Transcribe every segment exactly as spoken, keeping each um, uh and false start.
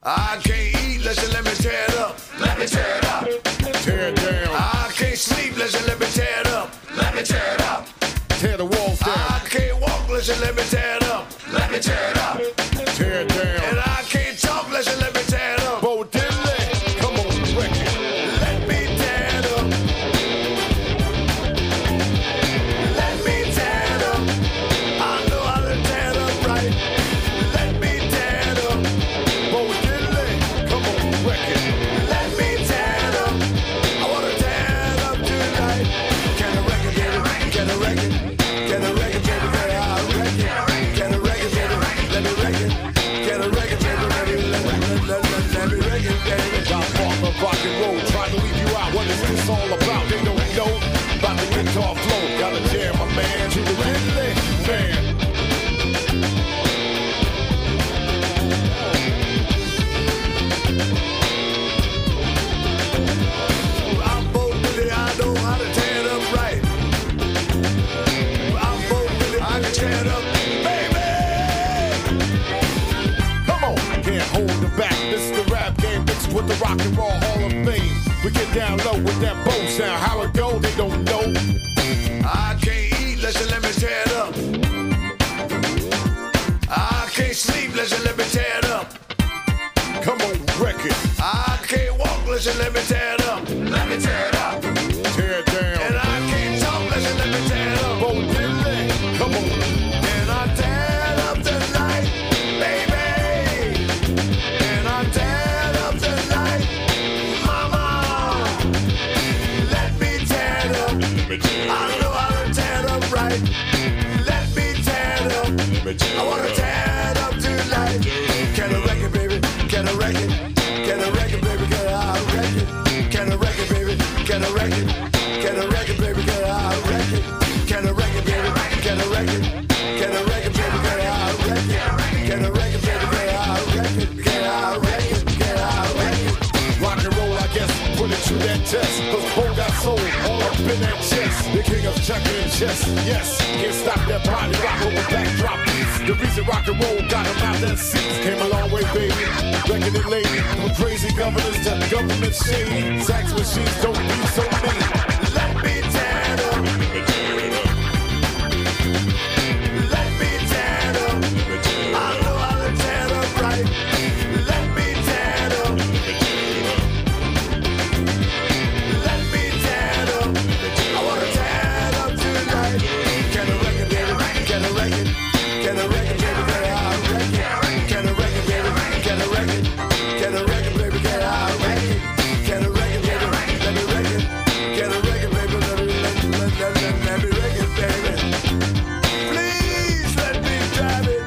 I can't eat unless you let me tear it up. Let me tear it up. Tear it down. I can't sleep unless you let me tear it up. Let me tear it up. Tear the walls down. I can't walk unless you let me tear it up. Let me tear it up. Tear it down. And I can't talk unless you let me tear it up. Bo Diddley, come on, wreck it. Let me tear it up. Let me tear it up. I know how to tear it up right. Let me tear it up. Bo Diddley, come on, wreck it. Let me tear it up. I wanna tear it up tonight. Can I wreck it, baby? Can I wreck it? Can I wreck it, baby? Can I wreck it? Can I wreck it, baby? Let me wreck it. Can I wreck it, baby? Let me, let me, let, let, let me wreck it, baby. Rock off the rock and roll, trying to leave you out. What is this all about? They don't know about the guitar flow. Gotta jam my man to the Diddley man. I'm both with it, I know how to tear it up right. I'm both with it, I can tear it up, baby. Come on, can't hold it back. This is the rap game mixed with the rock and roll Hall of Fame. We get down low with that bow sound. How it go, they don't know. I can't eat unless you let me tear it up. I can't sleep unless you let me tear it up. Come on, wreck it. I can't walk unless you let me tear it up. Let me tear it up. Tear it down. And I can't talk unless you let me tear it up. Bo Diddley, come on. And I tear it up tonight, baby. And I tear it up tonight, mama. Let me tear it up. I know how to tear it up right. Let me tear it up. I wanna tear it up tonight. Can I wreck it, baby? Can I wreck it? Can I wreck it, baby? Can I wreck it? Can I wreck it, baby? Can I wreck it? Can I wreck it, baby? Can I wreck it? Can I wreck it, baby? Can I wreck it? Can I wreck it, baby? Can I wreck it? Can I wreck it, baby? Can I wreck it? Can I wreck it? Can I wreck it? Rock and roll, I guess, put it to that test. Cause Bo got soul all up in that chest. The king of checker and chess, yes. Can't stop that body rock over backdrop beats. The reason rock and roll got him out that seats. Came a long way, baby. Wrecking it lady. From crazy governors to government shady. Sax machines don't be so mean. Let me tear it up. Let me tear it up. I know how to tear it up right. Let me tear it up. Let me tear it up. I wanna tear it up tonight. Can I wreck it, baby? Can I wreck it? Can I wreck it, baby? Can I wreck it? Can I wreck it, baby? Can I wreck it? Can I wreck it, baby? Can I wreck it? Can I wreck it, baby? Let me wreck it. Can I wreck it, baby? Let me, let, let, let, let, let me wreck it, baby. Please let me drive it.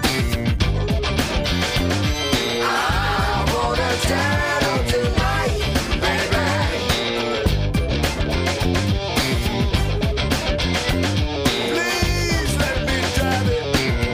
I wanna tear it up tonight, baby. Please let me drive it.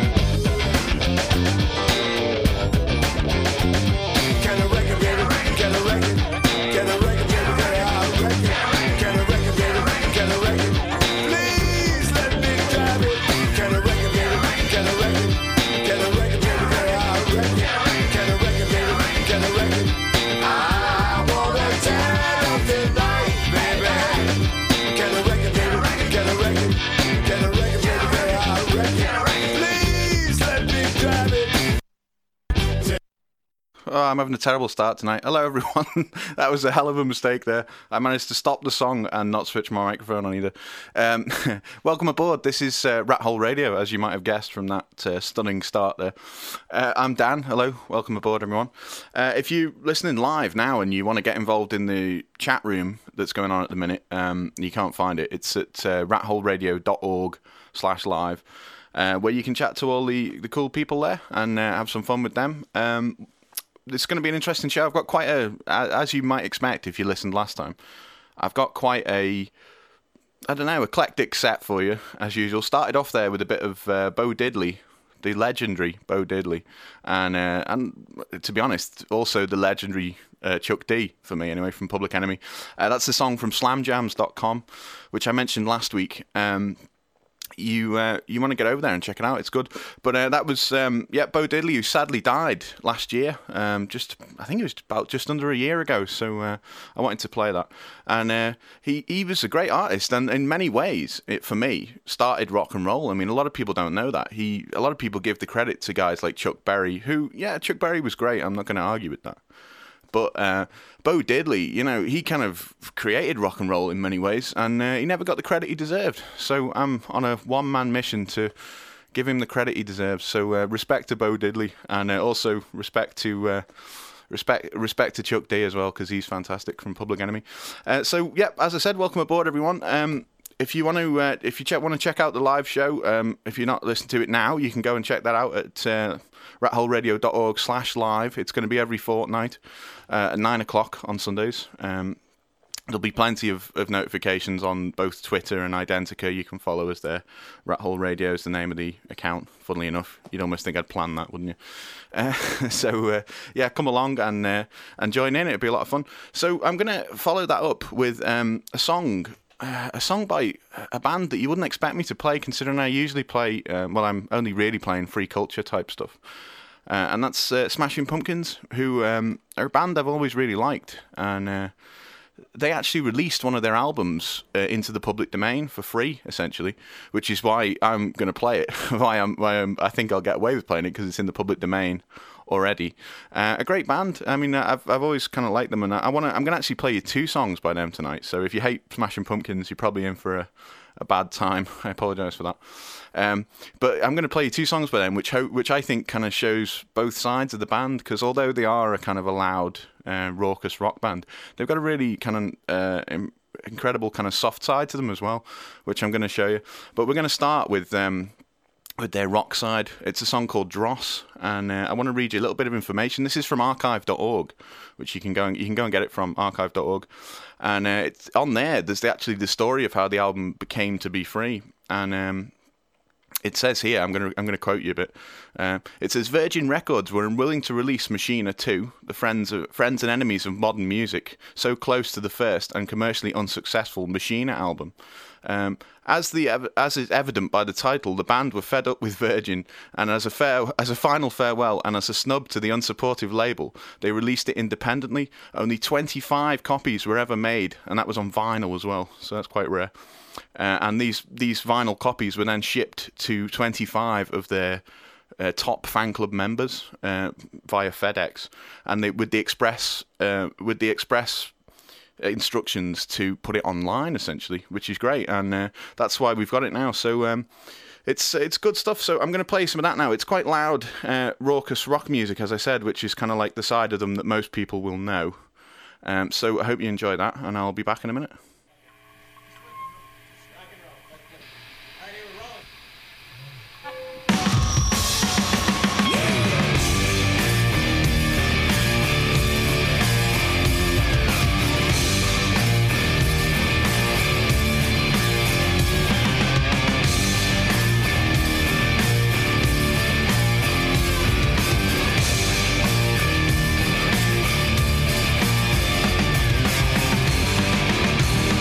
Can I wreck it, baby? Can I wreck it? Can I wreck it, baby? Can I wreck it? Can I wreck it, baby? Can I wreck it? Please let me drive it. Can I wreck it, baby? Can I wreck it? Can I wreck it, baby? Can I wreck it? Can I wreck it, baby? Can I wreck it? I wanna tear it up tonight, baby. Can I wreck it, baby? Can I wreck it? Can I wreck it, baby? Can I wreck it? Please let me drive it. Oh, I'm having a terrible start tonight. Hello, everyone. That was a hell of a mistake there. I managed to stop the song and not switch my microphone on either. Um, welcome aboard. This is uh, Rat Hole Radio, as you might have guessed from that uh, stunning start there. Uh, I'm Dan. Hello. Welcome aboard, everyone. Uh, if you're listening live now and you want to get involved in the chat room that's going on at the minute, um, you can't find it. It's at uh, ratholeradio.org slash live, uh, where you can chat to all the, the cool people there and uh, have some fun with them. Um, It's going to be an interesting show. I've got quite a, as you might expect if you listened last time, I've got quite a, I don't know, eclectic set for you, as usual. Started off there with a bit of uh, Bo Diddley, the legendary Bo Diddley, and uh, and to be honest, also the legendary uh, Chuck D, for me anyway, from Public Enemy. Uh, that's a song from slam jams dot com, which I mentioned last week. Um, you uh, you want to get over there and check it out. It's good. But uh, that was um, yeah, Bo Diddley, who sadly died last year. Um, just I think it was about just under a year ago. So uh, I wanted to play that, and uh, he he was a great artist, and in many ways, it for me started rock and roll. I mean, a lot of people don't know that. He a lot of people give the credit to guys like Chuck Berry, who yeah, Chuck Berry was great. I'm not going to argue with that. But uh, Bo Diddley, you know, he kind of created rock and roll in many ways, and uh, he never got the credit he deserved. So I'm on a one-man mission to give him the credit he deserves. So uh, respect to Bo Diddley, and uh, also respect to uh, respect respect to Chuck D as well, because he's fantastic from Public Enemy. Uh, so yeah, as I said, welcome aboard, everyone. Um, If you want to, uh, if you check, want to check out the live show, um, if you're not listening to it now, you can go and check that out at uh, rat hole radio dot org slash live. It's going to be every fortnight uh, at nine o'clock on Sundays. Um, there'll be plenty of, of notifications on both Twitter and Identica. You can follow us there. Rat Hole Radio is the name of the account. Funnily enough, you'd almost think I'd planned that, wouldn't you? Uh, so uh, yeah, come along and uh, and join in. It'll be a lot of fun. So I'm going to follow that up with um, a song. Uh, a song by a band that you wouldn't expect me to play, considering I usually play, uh, well, I'm only really playing free culture type stuff. Uh, and that's uh, Smashing Pumpkins, who um, are a band I've always really liked. And uh, they actually released one of their albums uh, into the public domain for free, essentially, which is why I'm going to play it. why, I'm, why I'm, I think I'll get away with playing it, because it's in the public domain already. Uh, a great band. I mean, I've I've always kind of liked them, and I want to. I'm going to actually play you two songs by them tonight. So if you hate Smashing Pumpkins, you're probably in for a, a bad time. I apologise for that. Um, but I'm going to play you two songs by them, which ho- which I think kind of shows both sides of the band, because although they are a kind of a loud, uh, raucous rock band, they've got a really kind of uh, im- incredible kind of soft side to them as well, which I'm going to show you. But we're going to start with. Um, with their rock side. It's a song called Dross, and uh, I want to read you a little bit of information. This is from archive dot org, which you can go and you can go and get it from archive dot org, and uh, it's on there. There's the, actually the story of how the album became to be free, and um, it says here. I'm going to I'm going to quote you a bit. Uh, it says Virgin Records were unwilling to release Machina two, the friends of, friends and enemies of modern music, so close to the first and commercially unsuccessful Machina album. Um, as the as is evident by the title, the band were fed up with Virgin, and as a fair as a final farewell and as a snub to the unsupportive label, they released it independently. Only twenty-five copies were ever made, and that was on vinyl as well, so that's quite rare. Uh, and these these vinyl copies were then shipped to twenty-five of their uh, top fan club members uh, via FedEx, and they, with the express uh, with the express. instructions to put it online, essentially, which is great, and uh, that's why we've got it now. So um, it's it's good stuff. So I'm going to play some of that now. It's quite loud, uh, raucous rock music, as I said, which is kind of like the side of them that most people will know. Um, so I hope you enjoy that, and I'll be back in a minute. Thank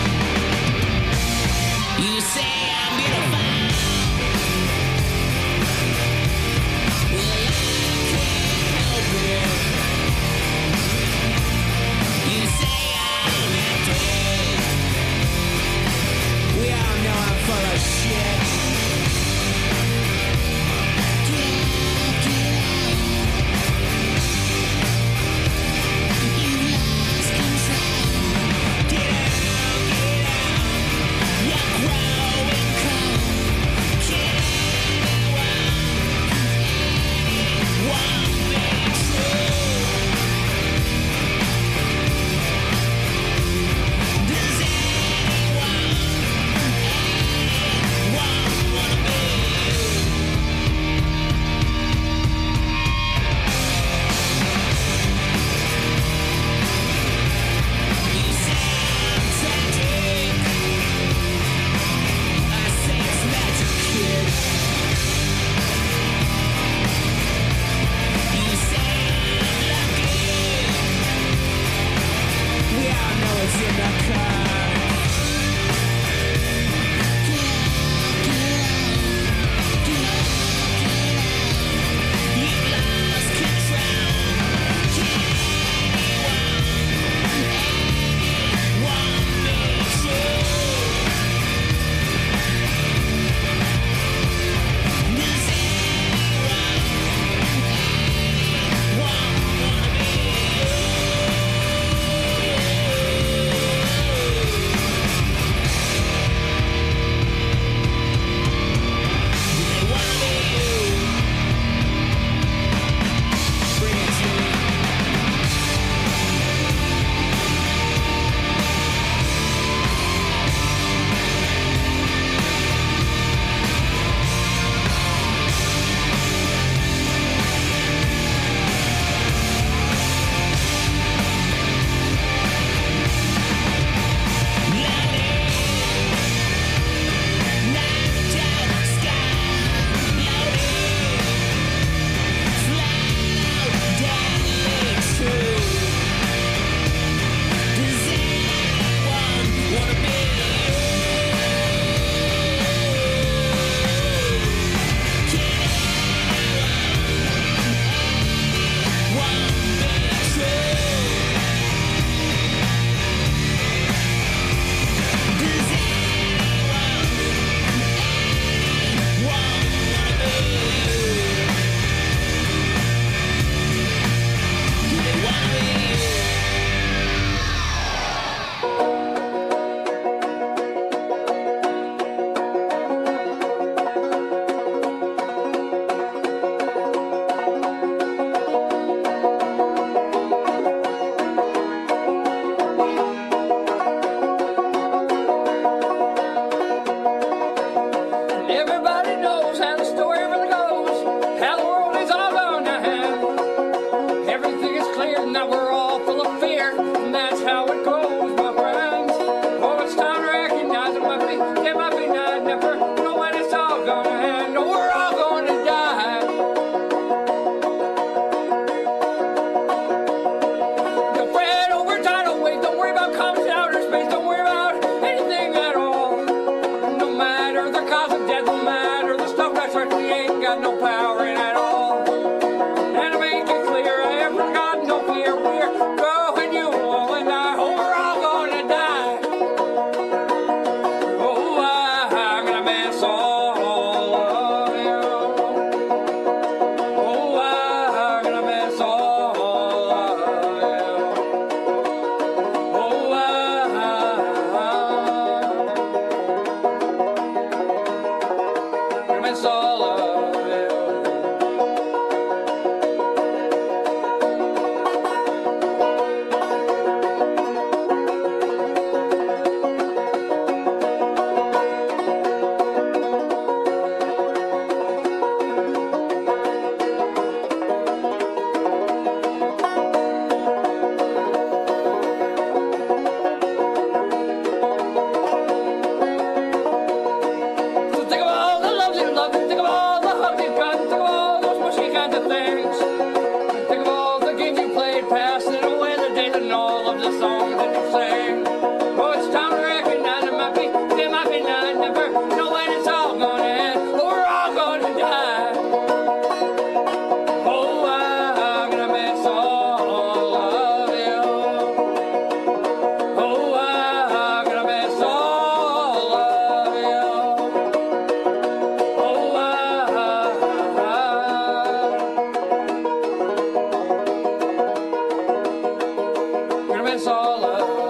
is all I am.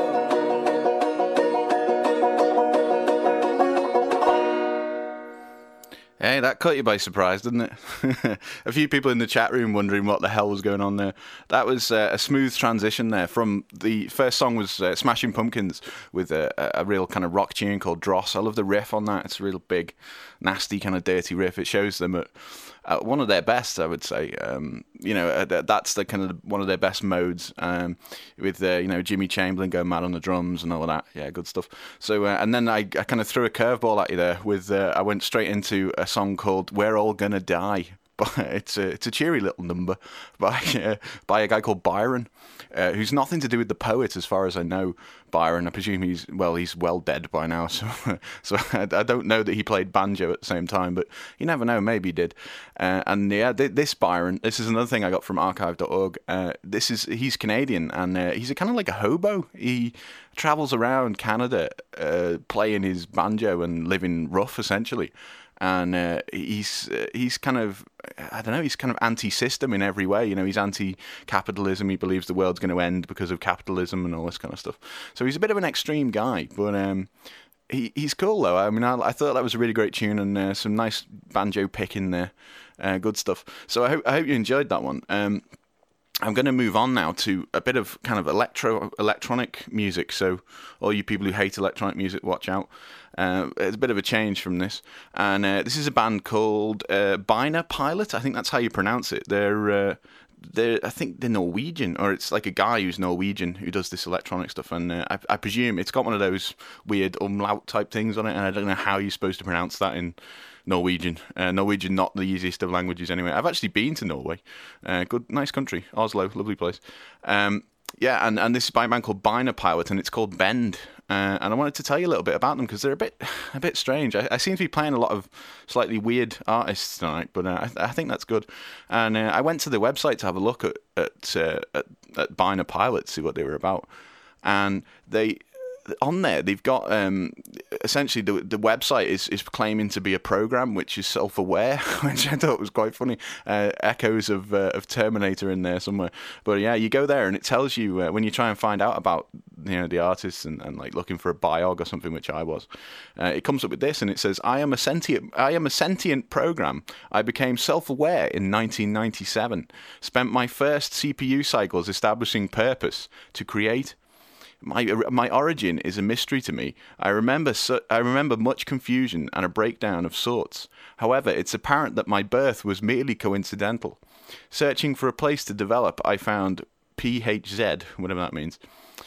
Hey, that caught you by surprise, didn't it? A few people in the chat room wondering what the hell was going on there. That was uh, a smooth transition there from the first song was uh, Smashing Pumpkins with a, a real kind of rock tune called Dross. I love the riff on that. It's a real big, nasty kind of dirty riff. It shows them at, at one of their best, I would say. Um, you know, uh, that's the kind of one of their best modes um, with uh, you know Jimmy Chamberlain going mad on the drums and all of that. Yeah, good stuff. So uh, and then I, I kind of threw a curveball at you there with uh, I went straight into a song called "We're All Gonna Die." But it's a it's a cheery little number by uh, by a guy called Byron, uh, who's nothing to do with the poet, as far as I know. Byron, I presume he's well he's well dead by now, so so I, I don't know that he played banjo at the same time, but you never know, maybe he did. Uh, and yeah, th- this Byron, this is another thing I got from archive dot org. Uh, this is he's Canadian, and uh, he's a kind of like a hobo. He travels around Canada uh, playing his banjo and living rough, essentially. And uh, he's uh, he's kind of, I don't know, he's kind of anti-system in every way. You know, he's anti-capitalism. He believes the world's going to end because of capitalism and all this kind of stuff. So he's a bit of an extreme guy, but um, he he's cool though. I mean, I, I thought that was a really great tune and uh, some nice banjo picking there, uh, good stuff. So I hope I hope you enjoyed that one. Um, I'm going to move on now to a bit of kind of electro electronic music. So all you people who hate electronic music, watch out. Uh, it's a bit of a change from this, and uh, this is a band called uh, Bina Pilot. I think that's how you pronounce it. They're, uh, they're, I think they're Norwegian, or it's like a guy who's Norwegian who does this electronic stuff. And uh, I, I presume it's got one of those weird umlaut type things on it, and I don't know how you're supposed to pronounce that in Norwegian. Uh, Norwegian, not the easiest of languages anyway. I've actually been to Norway. Uh, good, nice country. Oslo, lovely place. Um, yeah, and, and this is by a band called Bina Pilot, and it's called Bend. Uh, and I wanted to tell you a little bit about them because they're a bit, a bit strange. I, I seem to be playing a lot of slightly weird artists tonight, but uh, I, I think that's good. And uh, I went to the website to have a look at at, uh, at, at Bina Pilot, see what they were about, and they. On there, they've got um, essentially the the website is, is claiming to be a program which is self-aware, which I thought was quite funny. Uh, echoes of uh, of Terminator in there somewhere. But yeah, you go there and it tells you uh, when you try and find out about you know the artists and, and like looking for a biog or something, which I was. Uh, it comes up with this and it says, "I am a sentient I am a sentient program. I became self-aware in nineteen ninety-seven. Spent my first C P U cycles establishing purpose to create." My my origin is a mystery to me. I remember su- I remember much confusion and a breakdown of sorts. However, it's apparent that my birth was merely coincidental. Searching for a place to develop, I found P H Z, whatever that means.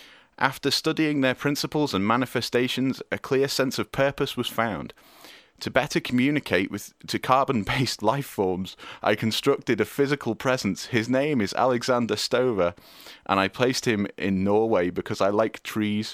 After studying their principles and manifestations, a clear sense of purpose was found. To better communicate with to carbon-based life forms, I constructed a physical presence. His name is Alexander Stover, and I placed him in Norway because I like trees.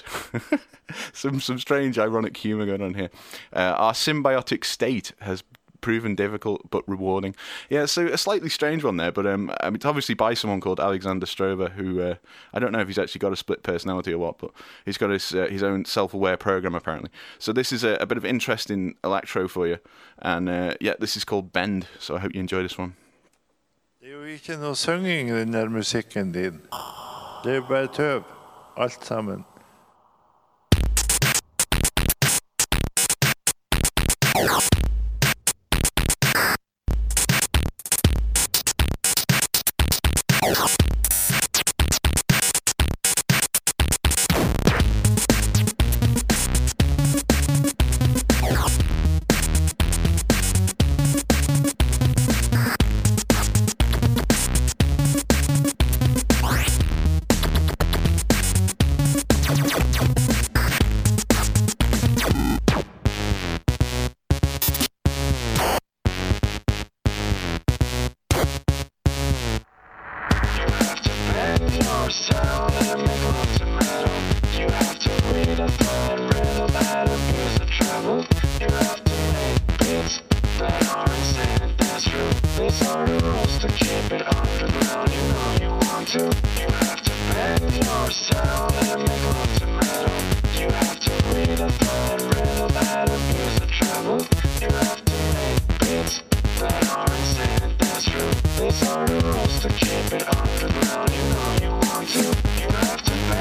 some some strange ironic humour going on here. Uh, our symbiotic state has proven difficult but rewarding. Yeah, so a slightly strange one there, but um, I mean, it's obviously by someone called Alexander Strover, who uh, I don't know if he's actually got a split personality or what, but he's got his uh, his own self-aware program apparently. So this is a, a bit of interesting electro for you, and uh, yeah, this is called Bend. So I hope you enjoy this one. Det er jo ikke noe synging i den der musikken din. Det er bare tøv, alt sammen. These are the rules to keep it underground. You know you want to. You have to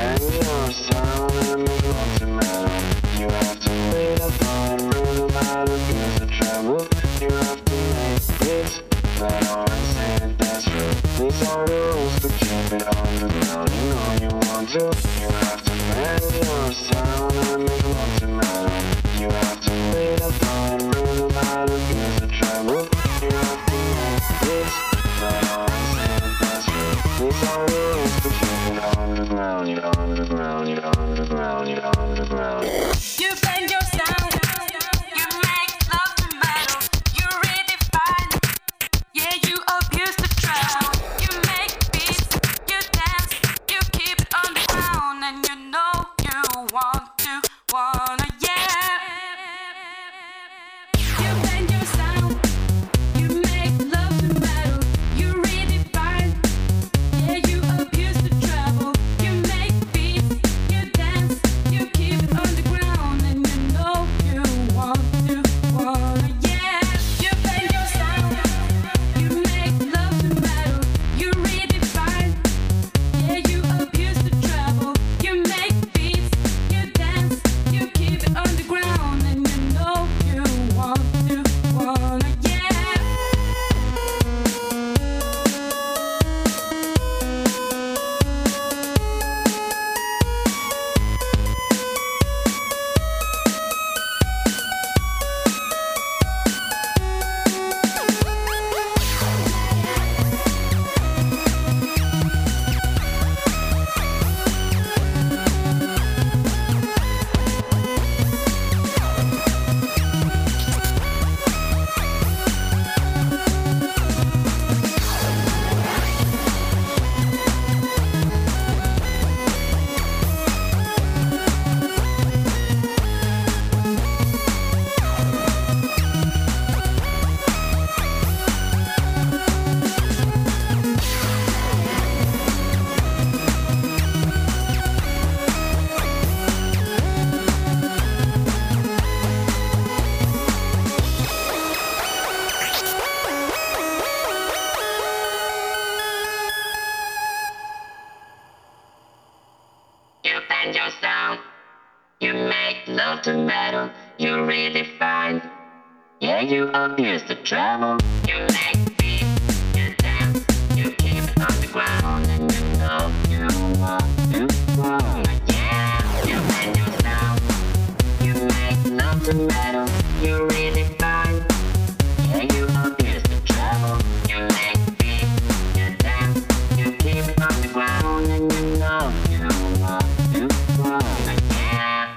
to metal, you really fine. Yeah, you abuse the travel, you make beats, you dance, you keep it on the ground, and you know you want to want. Yeah, you bend your sound, you make love to metal, you really fine. Yeah, you abuse the travel, you make beats, you dance, you keep it on the ground, and you know you want to want. Yeah.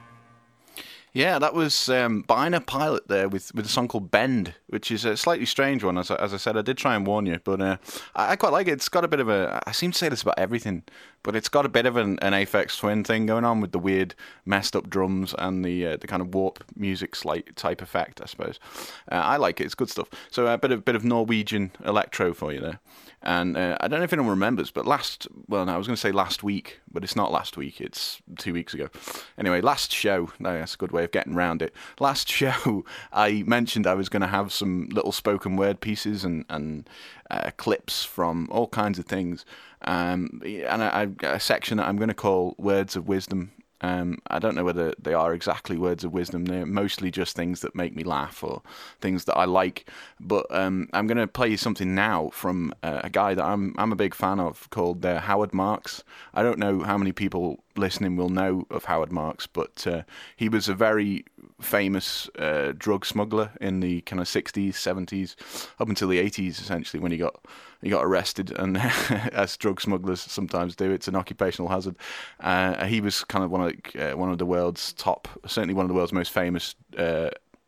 Yeah, that was um, Biner Pilot there with, with a song called Bend, which is a slightly strange one. As I, as I said, I did try and warn you, but uh, I, I quite like it. It's got a bit of a... I seem to say this about everything, but it's got a bit of an, an Aphex Twin thing going on with the weird messed up drums and the uh, the kind of warp music slight type effect, I suppose. Uh, I like it. It's good stuff. So a bit of bit of Norwegian electro for you there. And uh, I don't know if anyone remembers, but last, well, no, I was going to say last week, but it's not last week, it's two weeks ago. Anyway, last show, no, that's a good way of getting around it. Last show, I mentioned I was going to have some little spoken word pieces and, and uh, clips from all kinds of things. Um, and I, I've got a section that I'm going to call Words of Wisdom. Um, I don't know whether they are exactly words of wisdom. They're mostly just things that make me laugh or things that I like. But um, I'm going to play you something now from uh, a guy that I'm I'm a big fan of called uh, Howard Marks. I don't know how many people listening will know of Howard Marks, but uh, he was a very famous uh, drug smuggler in the kind of sixties, seventies, up until the eighties, essentially, when he got he got arrested. And as drug smugglers sometimes do, it's an occupational hazard. Uh, he was kind of one of uh, one of the world's top, certainly one of the world's most famous uh,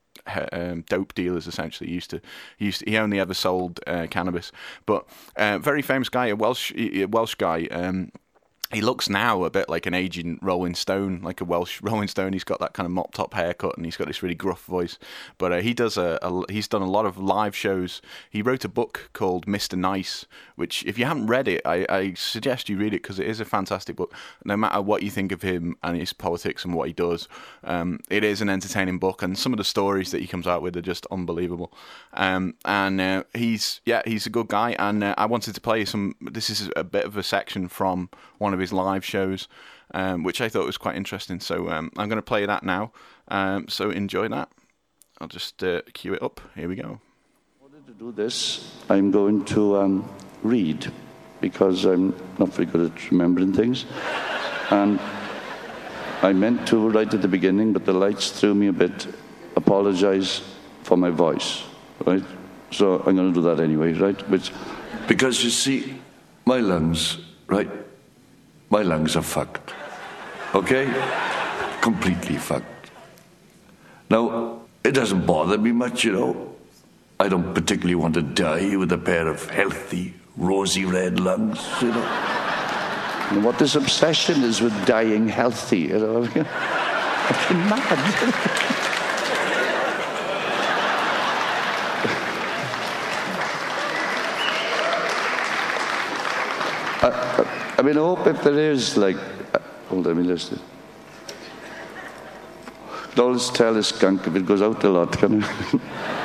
Um, dope dealers. Essentially, he used to, he used to, he only ever sold uh, cannabis, but uh, very famous guy, a Welsh, a Welsh guy. Um, he looks now a bit like an aging Rolling Stone, like a Welsh Rolling Stone. He's got that kind of mop top haircut, and he's got this really gruff voice. But uh, he does a, a, he's done a lot of live shows. He wrote a book called Mister Nice, which, if you haven't read it, I, I suggest you read it because it is a fantastic book. No matter what you think of him and his politics and what he does, um, it is an entertaining book, and some of the stories that he comes out with are just unbelievable. Um, and uh, he's yeah, he's a good guy. And uh, I wanted to play some. This is a bit of a section from one of his live shows, um, which I thought was quite interesting. So um, I'm going to play that now. Um, so enjoy that. I'll just uh, cue it up. Here we go. In order to do this, I'm going to um, read, because I'm not very good at remembering things. And I meant to right at the beginning, but the lights threw me a bit. Apologize for my voice, right? So I'm going to do that anyway, right? Which, Because you see, my lungs, right? My lungs are fucked. Okay? Completely fucked. Now, it doesn't bother me much, you know. I don't particularly want to die with a pair of healthy, rosy red lungs, you know. and what this obsession is with dying healthy, you know. Fucking mad. I, I mean, I hope if there is, like, uh, hold on, let me listen. I can always tell a skunk if it goes out a lot, can I?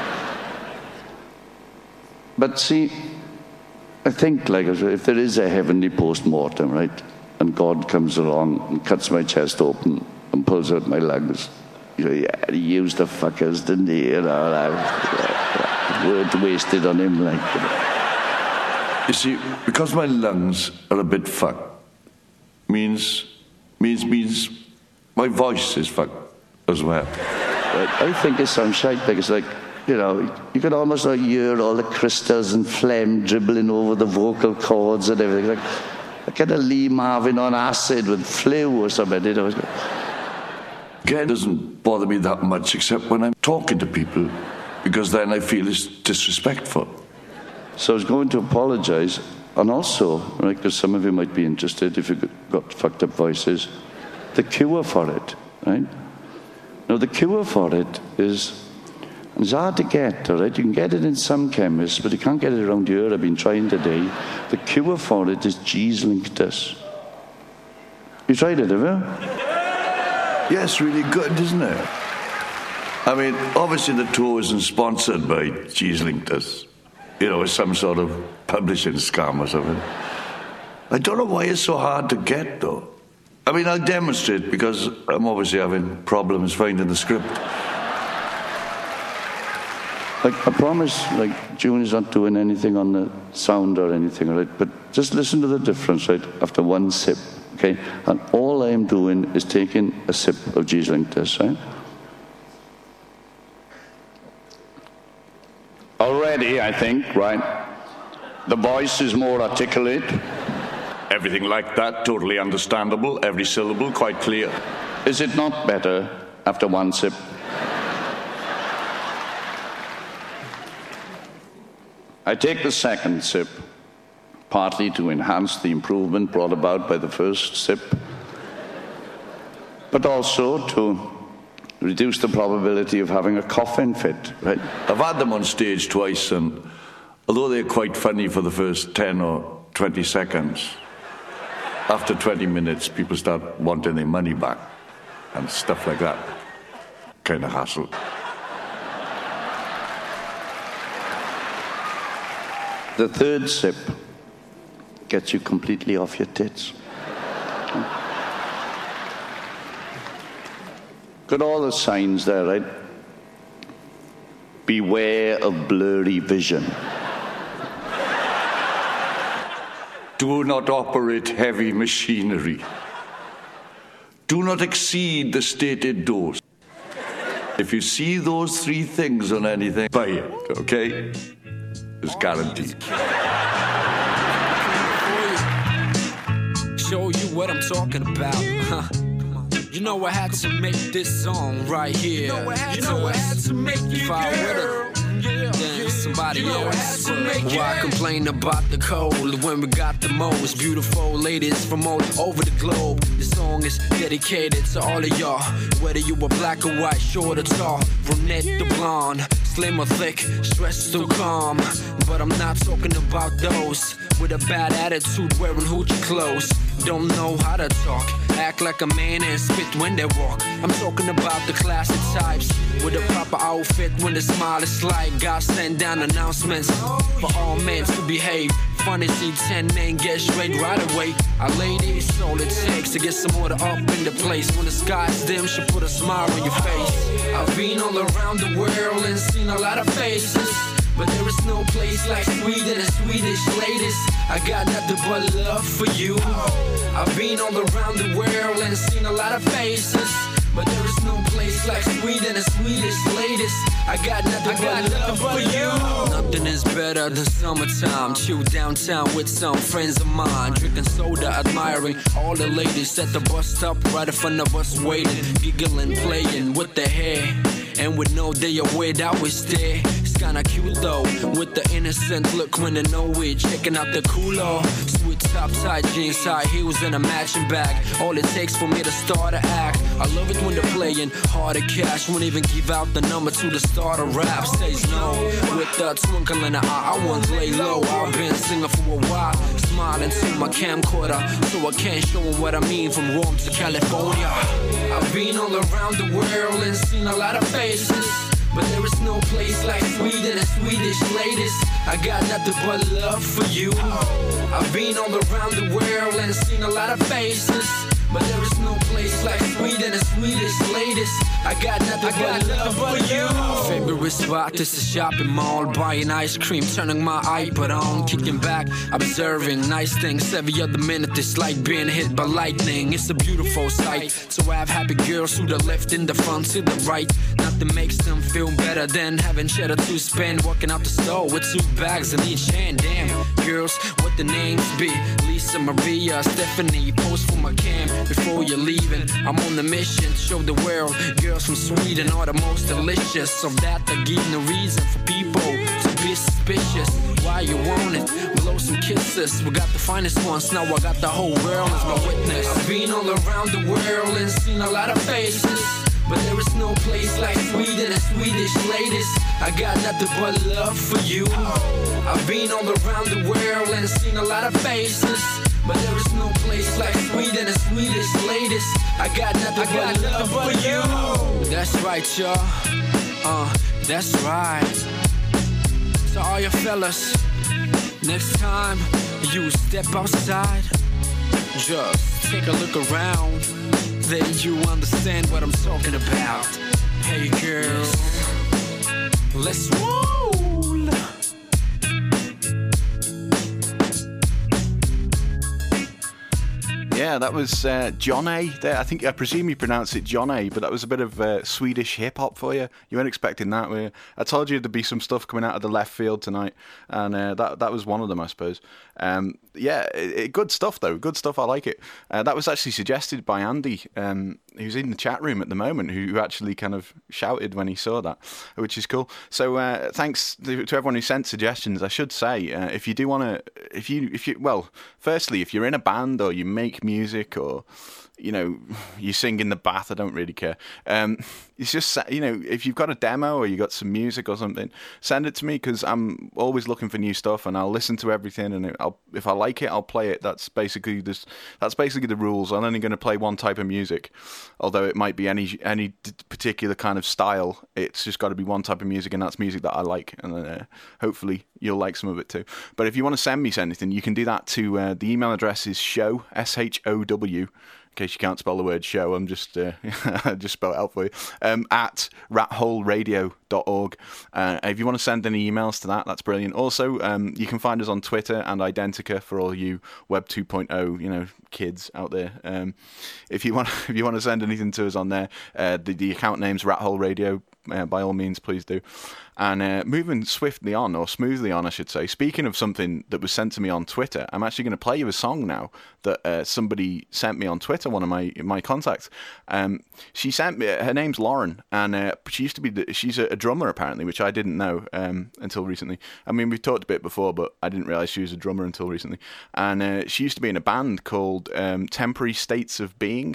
But see, I think, like, if there is a heavenly post-mortem, right, and God comes along and cuts my chest open and pulls out my lungs, you know, yeah, he used the fuckers, didn't he? You know, like, word wasted on him, like, you know. You see, because my lungs are a bit fucked, means, means, means my voice is fucked as well. Right? I think it sounds shite, like it's like, you know, you can almost like hear all the crystals and phlegm dribbling over the vocal cords and everything. Like a kind of Lee Marvin on acid with flu or something, you know. Again, it doesn't bother me that much except when I'm talking to people, because then I feel it's disrespectful. So I was going to apologise, and also, right, because some of you might be interested if you've got fucked up voices, the cure for it, right? Now, the cure for it is, it's hard to get, all right? You can get it in some chemists, but you can't get it around here. I've been trying today. The cure for it is Jeez-Linctus. You tried it, have you? Yes, really good, isn't it? I mean, obviously the tour isn't sponsored by Jeez-Linctus. You know, it's some sort of publishing scam or something. I don't know why it's so hard to get, though. I mean, I'll demonstrate, because I'm obviously having problems finding the script. Like, I promise, like, June is not doing anything on the sound or anything, right? But just listen to the difference, right, after one sip, okay? And all I am doing is taking a sip of Jeez-Linctus, right? Already, I think, right? The voice is more articulate. Everything like that, totally understandable, every syllable quite clear. Is it not better after one sip? I take the second sip, partly to enhance the improvement brought about by the first sip, but also to reduce the probability of having a coughing fit, right? I've had them on stage twice, and although they're quite funny for the first ten or twenty seconds, after twenty minutes, people start wanting their money back and stuff like that. Kind of hassle. The third sip gets you completely off your tits. Got all the signs there, right? Beware of blurry vision. Do not operate heavy machinery. Do not exceed the stated dose. If you see those three things on anything, buy it, okay? It's guaranteed. Show you what I'm talking about, huh? You know I had to make this song right here. You know I had, you know I had to make you, if I would've, then somebody else. Why complain about the cold when we got the most beautiful ladies from all over the globe? This song is dedicated to all of y'all, whether you were black or white, short or tall, brunette to blonde, slim or thick, stressed or calm. But I'm not talking about those with a bad attitude, wearing hoochie clothes, don't know how to talk, act like a man and spit when they walk. I'm talking about the classic types with a proper outfit when the smile is slight. God send down announcements for all men to behave. Funny see ten men get straight right away. Our ladies, all it takes to get some order up in the place. When the sky's dim, she put a smile on your face. I've been all around the world and seen a lot of faces, but there is no place like Sweden and Swedish ladies. I got nothing but love for you. I I've been all around the world and seen a lot of faces, but there is no place like Sweden and Swedish ladies. I got nothing, I got but love for you. Nothing is better than summertime. Chill downtown with some friends of mine, drinking soda, admiring all the ladies at the bus stop right in front of us, waiting, giggling, playing with their hair, and with no day away that we stay. It's kinda cute though, with the innocent look when they know we checking out the cooler. Sweet top tight jeans, high heels, and a matching bag. All it takes for me to start to act. I love it when they're playing hard to cash. Won't even give out the number to the start of rap. Says no with a twinkle in the eye. I want to lay low. I've been singing for a while, smiling to my camcorder, so I can't show 'em what I mean from Rome to California. I've been all around the world and seen a lot of faces, but there is no place like Sweden and Swedish ladies. I got nothing but love for you. I've been all around the world and seen a lot of faces, but there is no place like Sweden and Swedish ladies. I got nothing, I got but love for you. Favorite spot is the shopping mall, buying ice cream, turning my iPod on, kicking back, observing nice things. Every other minute it's like being hit by lightning. It's a beautiful sight to have happy girls to the left and the front to the right. Nothing makes them feel better than having cheddar to spend, walking out the store with two bags in each hand. Damn, girls, what the names be? Lisa, Maria, Stephanie, post for my cam before you're leaving. I'm on the mission to show the world girls from Sweden are the most delicious. Of that, I give no reason for people to be suspicious. Why you want it? Blow some kisses. We got the finest ones, now I got the whole world as my witness. I've been all around the world and seen a lot of faces, but there is no place like Sweden and Swedish ladies. I got nothing but love for you. I've been all around the world and seen a lot of faces, but there is no place like Sweden and Swedish ladies. I got nothing, I got but love for you. That's right, y'all. Uh, that's right. So all you fellas, next time you step outside, just take a look around, then you understand what I'm talking about. Hey girls, let's roll. Yeah, that was uh, John A. There, I think I presume you pronounce it John A. But that was a bit of uh, Swedish hip hop for you. You weren't expecting that, were you? I told you there'd be some stuff coming out of the left field tonight, and uh, that that was one of them, I suppose. Um, yeah, it, it, good stuff though. Good stuff. I like it. Uh, that was actually suggested by Andy, um, who's in the chat room at the moment, who actually kind of shouted when he saw that, which is cool. So uh, thanks to, to everyone who sent suggestions. I should say, uh, if you do want to, if you if you well, firstly, if you're in a band or you make music or you know you sing in the bath, I don't really care. Um, it's just, you know, if you've got a demo or you got some music or something, send it to me, because I'm always looking for new stuff and I'll listen to everything, and I'll, if I like it, I'll play it. That's basically this. That's basically the rules. I'm only going to play one type of music, although it might be any any particular kind of style. It's just got to be one type of music, and that's music that I like, and uh, hopefully you'll like some of it too. But if you want to send me anything, you can do that to uh, the email address is show, S H O W. In case you can't spell the word show, I'm just uh, just spell it out for you. Um, at rat hole radio dot org. Uh, if you want to send any emails to that, that's brilliant. Also, um, you can find us on Twitter and Identica for all you Web two point oh, you know, kids out there. Um, if you want, if you want to send anything to us on there, uh, the, the account name's Rat Hole Radio. Uh, by all means, please do. And uh, moving swiftly on, or smoothly on, I should say, speaking of something that was sent to me on Twitter, I'm actually going to play you a song now that uh, somebody sent me on Twitter, one of my my contacts. Um, she sent me, her name's Lauren, and uh, she used to be, the, she's a, a drummer apparently, which I didn't know um, until recently. I mean, we've talked a bit before, but I didn't realise she was a drummer until recently. And uh, she used to be in a band called um, Temporary States of Being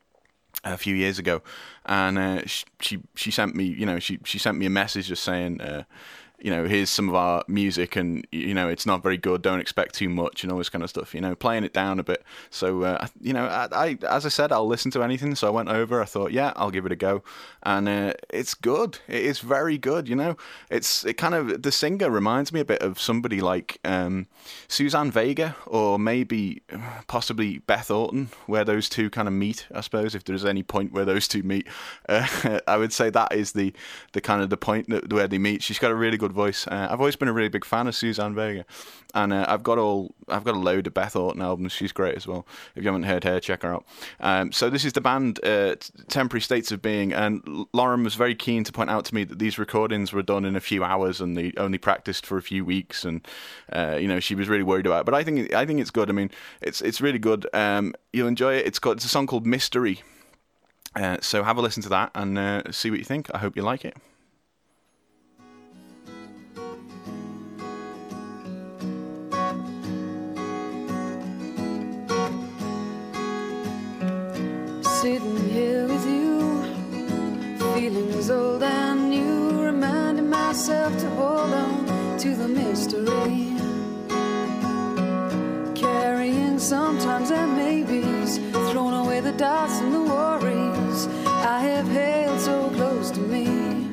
a few years ago, and uh, she, she she sent me, you know, she she sent me a message just saying, uh, you know, here's some of our music, and you know, it's not very good. Don't expect too much, and all this kind of stuff. You know, playing it down a bit. So, uh, you know, I, I as I said, I'll listen to anything. So I went over. I thought, yeah, I'll give it a go, and uh, it's good. It is very good. You know, it's it kind of, the singer reminds me a bit of somebody like um, Suzanne Vega, or maybe possibly Beth Orton, where those two kind of meet. I suppose if there's any point where those two meet, uh, I would say that is the the kind of the point that, where they meet. She's got a really good good voice. Uh, I've always been a really big fan of Suzanne Vega, and uh, I've got all I've got a load of Beth Orton albums. She's great as well. If you haven't heard her, check her out. Um, so this is the band uh, Temporary States of Being, and Lauren was very keen to point out to me that these recordings were done in a few hours and they only practiced for a few weeks, and uh, you know, she was really worried about it. But I think I think it's good. I mean, it's it's really good. Um, you'll enjoy it. It's got it's a song called Mystery. Uh, so have a listen to that and uh, see what you think. I hope you like it. Sitting here with you, feelings old and new, reminding myself to hold on to the mystery. Carrying sometimes and maybes, thrown away the doubts and the worries I have held so close to me.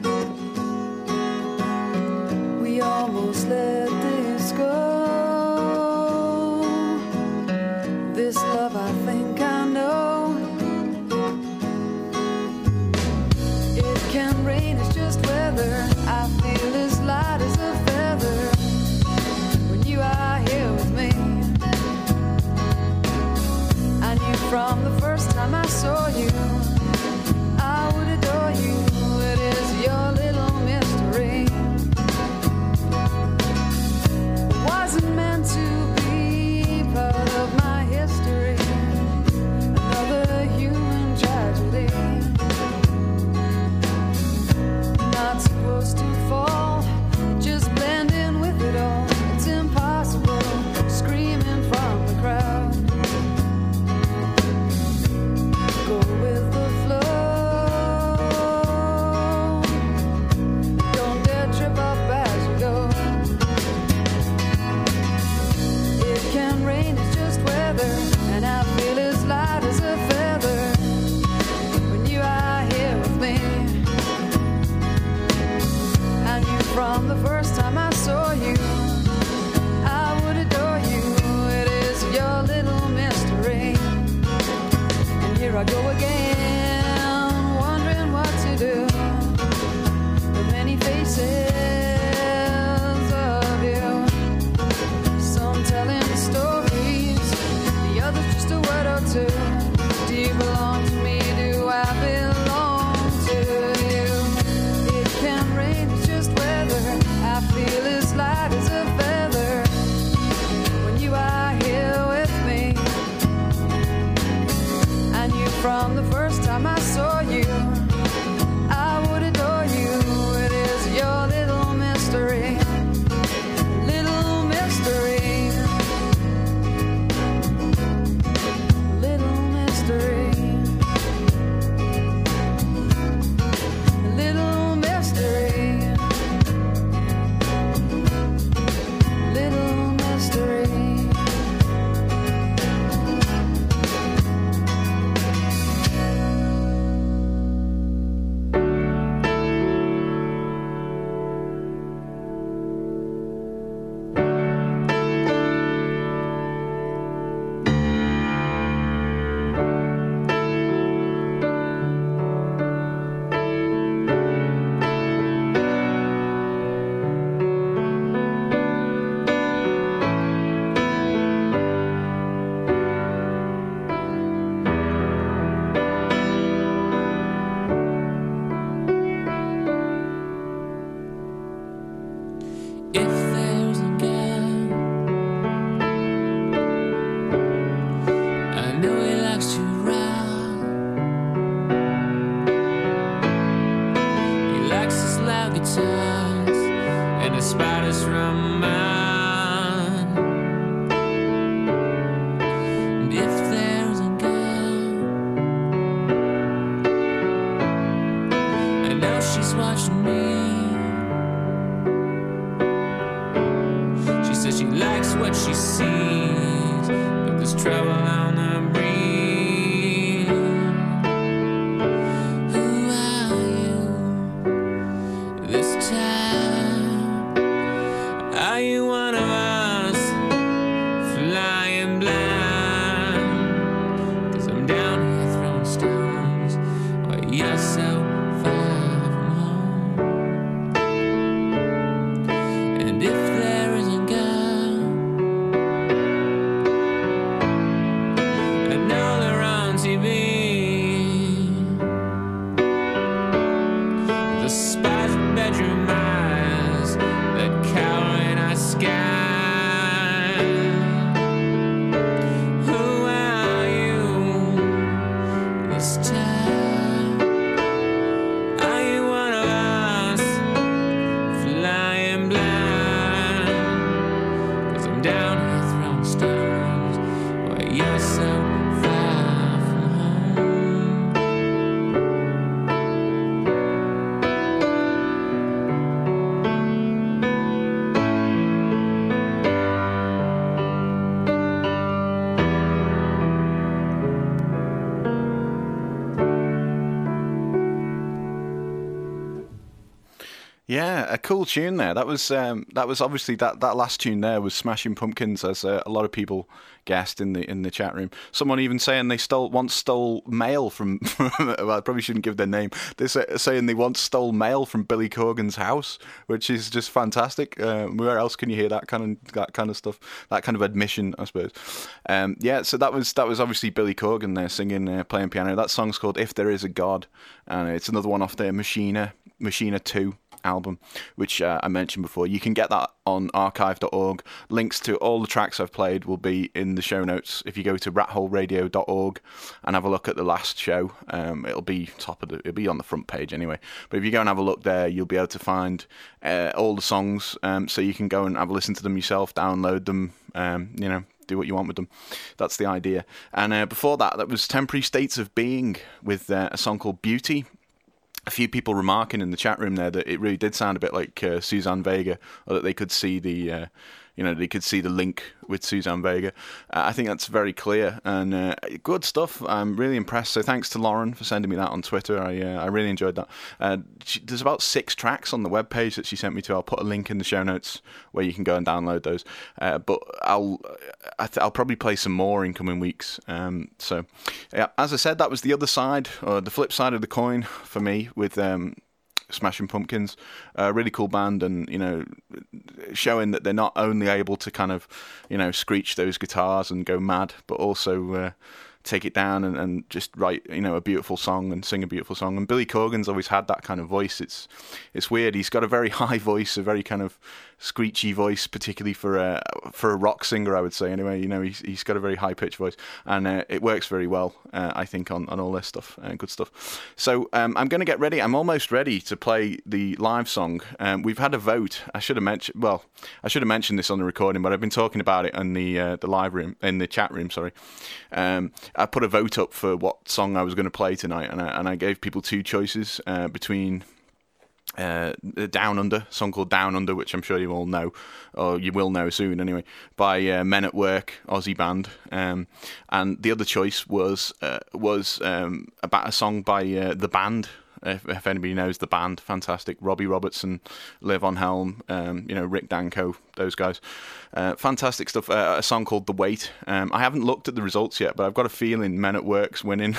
We almost let this go. This love I think I know. It can rain, it's just weather. I feel as light as a feather when you are here with me. I knew from the first time I saw you, I would adore you. It is your little mystery. It wasn't meant to be part of my history. Another human tragedy. Not supposed to fall, just blend in with it all. It's impossible, screaming from the crowd. Go with the flow. Don't dare trip up as you go. It can rain, it's just weather, and I feel as light as a feather when you are here with me. I knew from the first time I saw you, I would adore you. It is your little mystery. And here I go again, wondering what to do. The many faces of you, some telling stories, the others just a word or two. Do you belong to me? Do I belong to you? It can rain, it's just weather. I feel as light as a feather when you are here with me. I knew from the first time I saw you, I would adore you. It is your little mystery, little mystery, little mystery, little mystery, little mystery. Yeah, a cool tune there. That was um, that was obviously that, that last tune there was Smashing Pumpkins, as uh, a lot of people guessed in the in the chat room. Someone even saying they stole once stole mail from. Well, I probably shouldn't give their name. They're say, saying they once stole mail from Billy Corgan's house, which is just fantastic. Uh, where else can you hear that kind of that kind of stuff? That kind of admission, I suppose. Um, yeah, so that was that was obviously Billy Corgan there singing, uh, playing piano. That song's called "If There Is a God," and it's another one off their Machina Machina two album, which uh, I mentioned before. You can get that on archive dot org. Links to all the tracks I've played will be in the show notes. If you go to rat hole radio dot org and have a look at the last show, um, it'll be top of the, it'll be on the front page anyway. But if you go and have a look there, you'll be able to find uh, all the songs, um, so you can go and have a listen to them yourself, download them, um, you know, do what you want with them. That's the idea. And uh, before that, that was Temporary States of Being with uh, a song called Beauty. A few people remarking in the chat room there that it really did sound a bit like uh, Suzanne Vega, or that they could see the, uh, you know, they could see the link with Suzanne Vega. Uh, I think that's very clear and uh, good stuff. I'm really impressed. So thanks to Lauren for sending me that on Twitter. I uh, I really enjoyed that. Uh, she, there's about six tracks on the webpage that she sent me to. I'll put a link in the show notes where you can go and download those. Uh, but I'll I th- I'll probably play some more in coming weeks. Um, so yeah, as I said, that was the other side, or the flip side of the coin for me with. Um, Smashing Pumpkins, a uh, really cool band, and you know, showing that they're not only able to kind of, you know, screech those guitars and go mad, but also uh, take it down and, and just write, you know, a beautiful song and sing a beautiful song. And Billy Corgan's always had that kind of voice. It's it's weird. He's got a very high voice, a very kind of screechy voice, particularly for a for a rock singer, I would say. Anyway, you know, he's he's got a very high pitched voice, and uh, it works very well, uh, I think, on, on all this stuff. Uh, good stuff. So um, I'm going to get ready. I'm almost ready to play the live song. Um, we've had a vote. I should have mentioned. Well, I should have mentioned this on the recording, but I've been talking about it in the uh, the live room, in the chat room. Sorry. Um, I put a vote up for what song I was going to play tonight, and I, and I gave people two choices uh, between. Uh, Down Under, song called Down Under, which I'm sure you all know, or you will know soon anyway, by uh, Men at Work, Aussie band. Um, and the other choice was uh, was um, about a song by uh, The Band. If, if anybody knows The Band, fantastic. Robbie Robertson, Liv on Helm, um, you know, Rick Danko, those guys. Uh, fantastic stuff. Uh, a song called The Wait. Um, I haven't looked at the results yet, but I've got a feeling Men at Work's winning.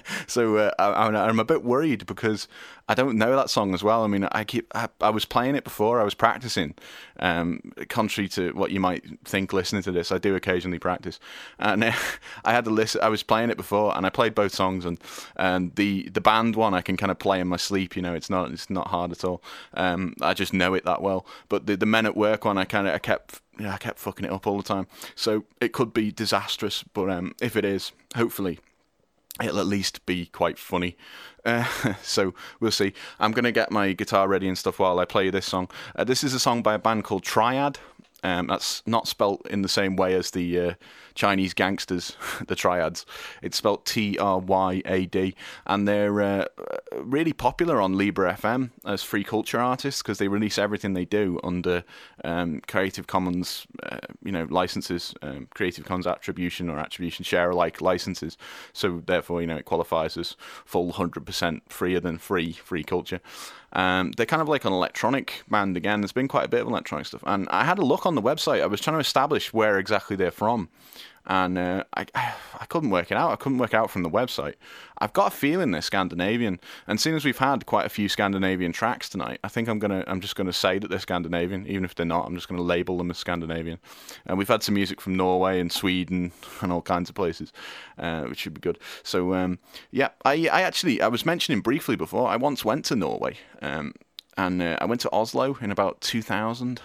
so uh, I, I'm a bit worried because I don't know that song as well. I mean, I keep I, I was playing it before, I was practicing. Um, contrary to what you might think listening to this, I do occasionally practice. And uh, I had to listen. I was playing it before, and I played both songs. And and the the band one I can kind of play in my sleep. You know, it's not it's not hard at all. Um, I just know it that well. But the the Men at Work one, I kind of I kept. Yeah, I kept fucking it up all the time. So it could be disastrous, but um, if it is, hopefully it'll at least be quite funny. Uh, so we'll see. I'm going to get my guitar ready and stuff while I play this song. Uh, this is a song by a band called Triad. Um, that's not spelt in the same way as the uh, Chinese gangsters, the Triads. It's spelt T R Y A D, and they're uh, really popular on Libra F M as free culture artists because they release everything they do under um, Creative Commons, uh, you know, licenses, um, Creative Commons attribution or attribution share alike licenses. So therefore, you know, it qualifies as full one hundred percent freer than free free culture. Um, they're kind of like an electronic band again. There's been quite a bit of electronic stuff, and I had a look on the website. I was trying to establish where exactly they're from, and uh, I I couldn't work it out. I couldn't work it out from the website. I've got a feeling they're Scandinavian, and seeing as we've had quite a few Scandinavian tracks tonight, I think I'm gonna I'm just gonna say that they're Scandinavian, even if they're not. I'm just gonna label them as Scandinavian. And we've had some music from Norway and Sweden and all kinds of places, uh, which should be good. So um, yeah, I I actually I was mentioning briefly before. I once went to Norway, um, and uh, I went to Oslo in about two thousand.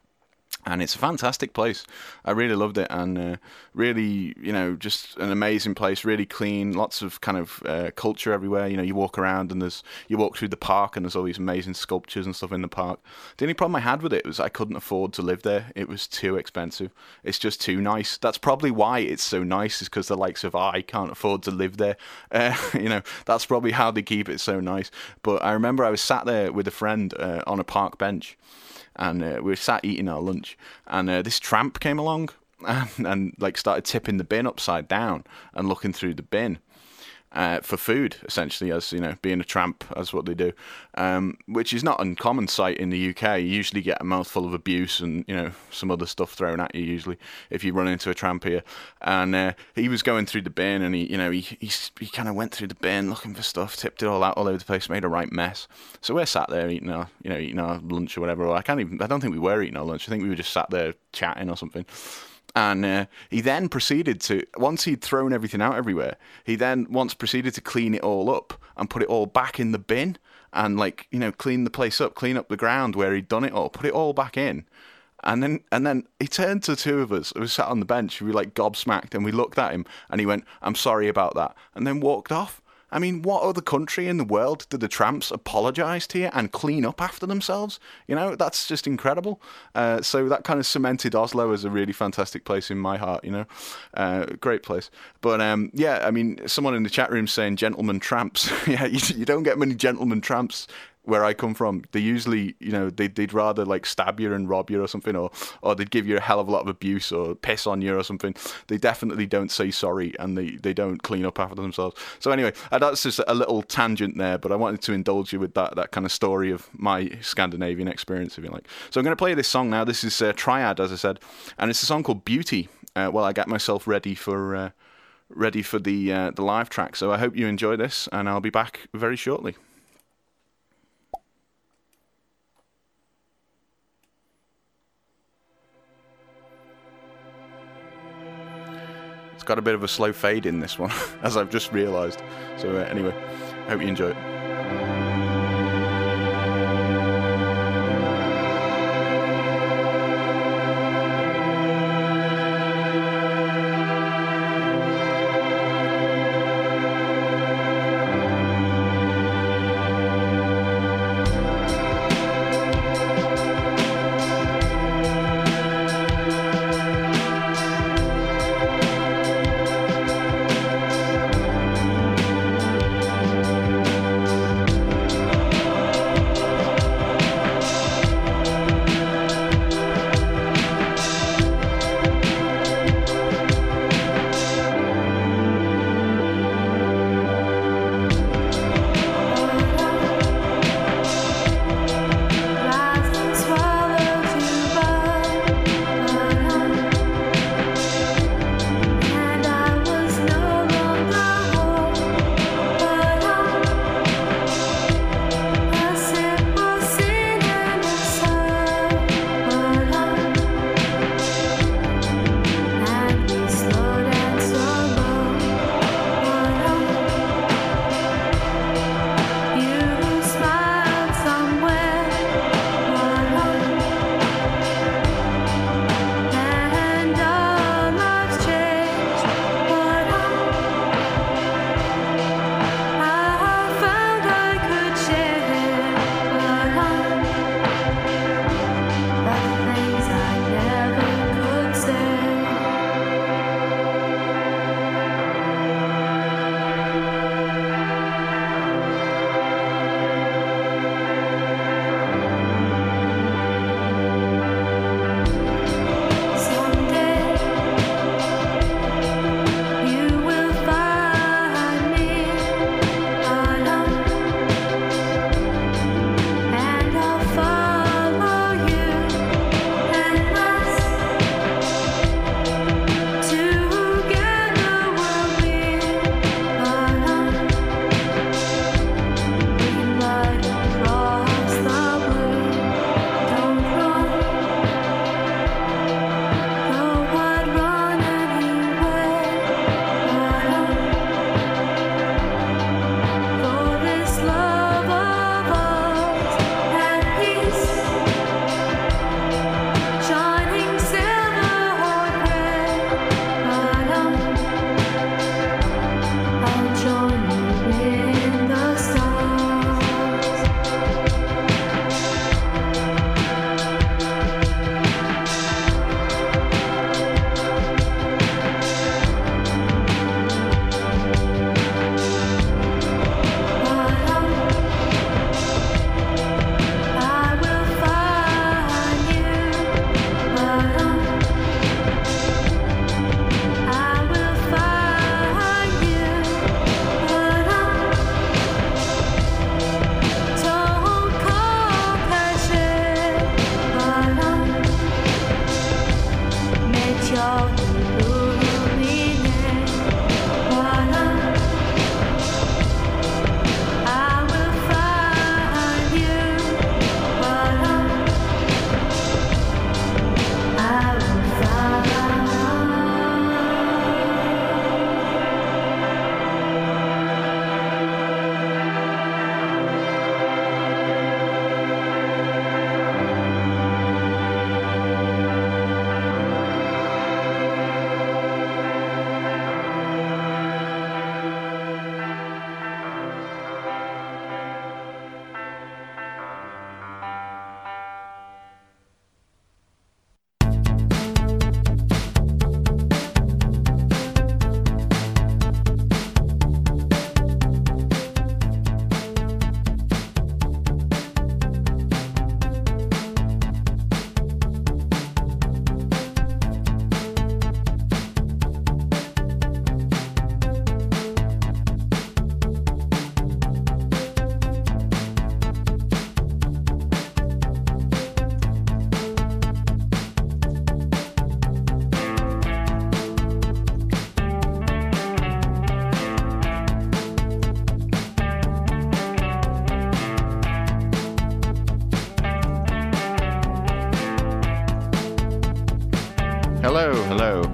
And it's a fantastic place. I really loved it, and uh, really, you know, just an amazing place. Really clean, lots of kind of uh, culture everywhere. You know, you walk around and there's you walk through the park and there's all these amazing sculptures and stuff in the park. The only problem I had with it was I couldn't afford to live there. It was too expensive. It's just too nice. That's probably why it's so nice, is because the likes of I can't afford to live there. Uh, you know, that's probably how they keep it so nice. But I remember I was sat there with a friend uh, on a park bench. And uh, we were sat eating our lunch, and uh, this tramp came along and, and like started tipping the bin upside down and looking through the bin. uh, for food, essentially, as you know, being a tramp, as what they do, um, which is not an uncommon sight in the U K. You usually get a mouthful of abuse and you know some other stuff thrown at you. Usually, if you run into a tramp here, and uh, he was going through the bin, and he, you know, he he, he kind of went through the bin looking for stuff, tipped it all out all over the place, made a right mess. So we're sat there eating our, you know, eating our lunch or whatever. Or I can't even. I don't think we were eating our lunch. I think we were just sat there chatting or something. And uh, he then proceeded to, once he'd thrown everything out everywhere, he then once proceeded to clean it all up and put it all back in the bin and, like, you know, clean the place up, clean up the ground where he'd done it all, put it all back in. And then and then he turned to two of us who were sat on the bench, we were like gobsmacked, and we looked at him and he went, "I'm sorry about that," and then walked off. I mean, what other country in the world do the tramps apologise to you and clean up after themselves? You know, that's just incredible. Uh, so that kind of cemented Oslo as a really fantastic place in my heart, you know. Uh, great place. But, um, yeah, I mean, someone in the chat room saying gentlemen tramps. yeah, you, you don't get many gentlemen tramps where I come from. They usually, you know, they'd, they'd rather like stab you and rob you or something, or or they'd give you a hell of a lot of abuse or piss on you or something. They definitely don't say sorry, and they, they don't clean up after themselves. So anyway, uh, that's just a little tangent there, but I wanted to indulge you with that that kind of story of my Scandinavian experience, if you like. So I'm going to play this song now. This is uh, Triad, as I said, and it's a song called Beauty. Uh, while I get myself ready for uh, ready for the uh, the live track. So I hope you enjoy this, and I'll be back very shortly. It's got a bit of a slow fade in this one, as I've just realised. So uh, anyway, hope you enjoy it. Beauty.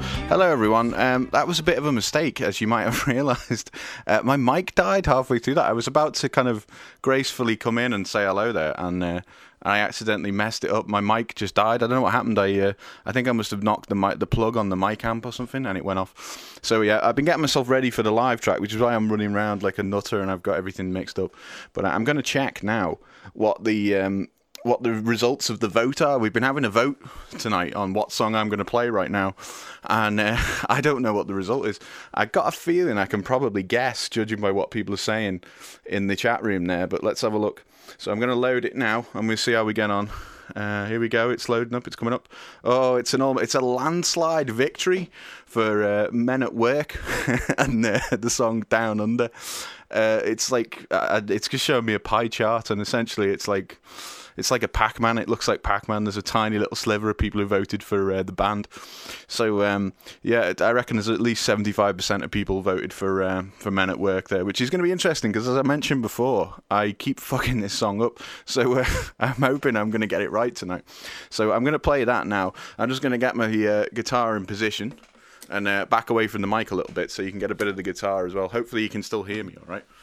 Hello, everyone. Um, that was a bit of a mistake, as you might have realised. Uh, my mic died halfway through that. I was about to kind of gracefully come in and say hello there, and uh, I accidentally messed it up. My mic just died. I don't know what happened. I uh, I think I must have knocked the mic, the plug on the mic amp or something, and it went off. So yeah, I've been getting myself ready for the live track, which is why I'm running around like a nutter and I've got everything mixed up. But I'm going to check now what the um, what the results of the vote are. We've been having a vote tonight on what song I'm going to play right now, and uh, I don't know what the result is. I got a feeling I can probably guess, judging by what people are saying in the chat room there, but let's have a look. So I'm going to load it now, and we'll see how we get on. Uh, here we go. It's loading up. It's coming up. Oh, it's an all, it's a landslide victory for uh, Men at Work and uh, the song Down Under. Uh, it's like uh, it's just showing me a pie chart, and essentially it's like it's like a Pac-Man. It looks like Pac-Man. There's a tiny little sliver of people who voted for uh, the band. So um, yeah, I reckon there's at least seventy-five percent of people voted for uh, for Men at Work there, which is going to be interesting because, as I mentioned before, I keep fucking this song up. So uh, I'm hoping I'm going to get it right tonight. So I'm going to play that now. I'm just going to get my uh, guitar in position and uh, back away from the mic a little bit so you can get a bit of the guitar as well. Hopefully you can still hear me all right.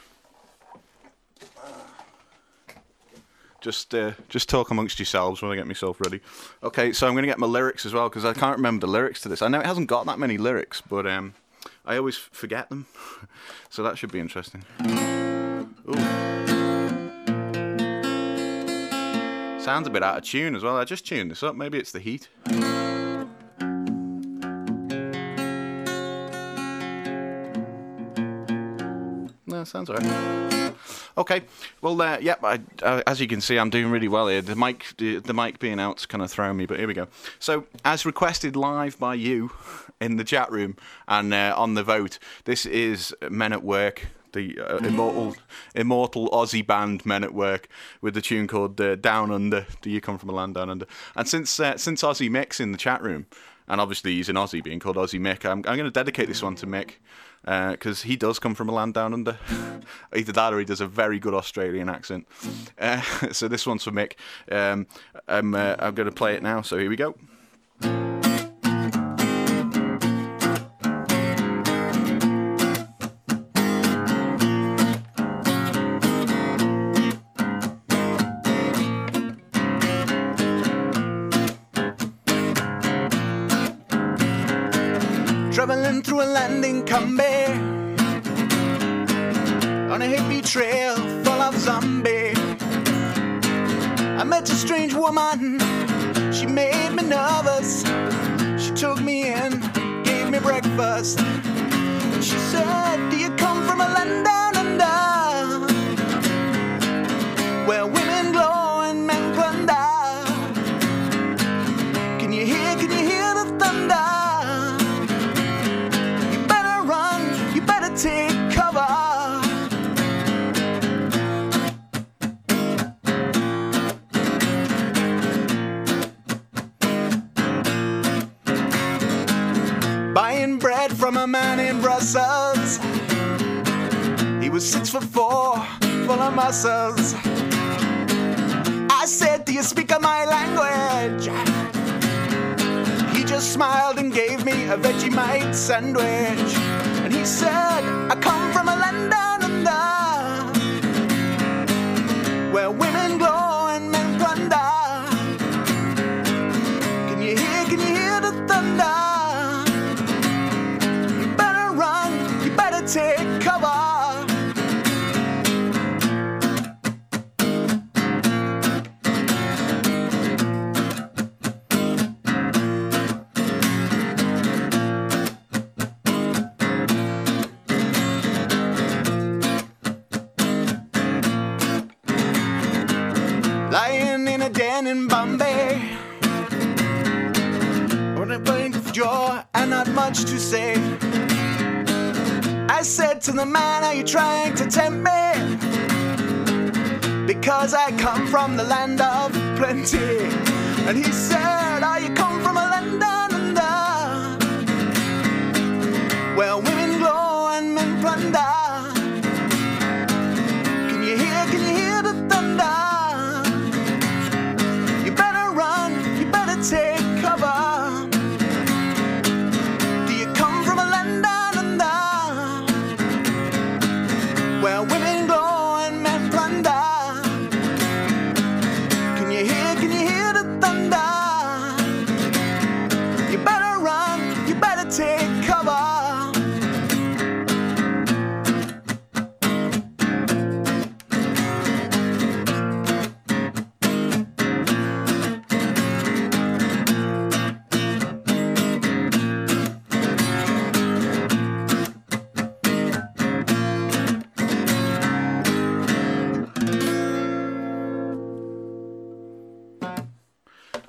Just uh, just talk amongst yourselves when I get myself ready. Okay, so I'm going to get my lyrics as well, because I can't remember the lyrics to this. I know it hasn't got that many lyrics, but um, I always forget them. So that should be interesting. Ooh. Sounds a bit out of tune as well. I just tuned this up. Maybe it's the heat. No, sounds alright. Okay, well, uh, yep. I, uh, as you can see, I'm doing really well here. The mic, the, the mic being out's kind of throwing me, but here we go. So, as requested live by you in the chat room and uh, on the vote, this is Men at Work, the uh, immortal, immortal Aussie band Men at Work, with the tune called uh, Down Under. Do you come from a land down under? And since uh, since Aussie Mick's in the chat room, and obviously he's an Aussie being called Aussie Mick, I'm, I'm going to dedicate this one to Mick. Because uh, he does come from a land down under. Either that or he does a very good Australian accent. Uh, so this one's for Mick. Um, I'm, uh, I'm going to play it now, so here we go. Traveling through a land in Canberra on a hippie trail full of zombies. I met a strange woman, she made me nervous. She took me in, gave me breakfast. And she said, do you come from a land down under, where women glow and men plunder? Can you hear, can you hear the thunder? Take cover. Buying bread from a man in Brussels. He was six foot four, full of muscles. I said, do you speak my language? He just smiled and gave me a Vegemite sandwich. And he said, I come from a land down under, where women glow and men plunder. Can you hear, can you hear the thunder? You better run, you better take cover. Lying in a den in Bombay, on a blink of jaw and not much to say. I said to the man, are you trying to tempt me? Because I come from the land of plenty. And he said, are you come from a land down under, where women glow and men plunder? Can you hear, can you hear the thunder? Take cover.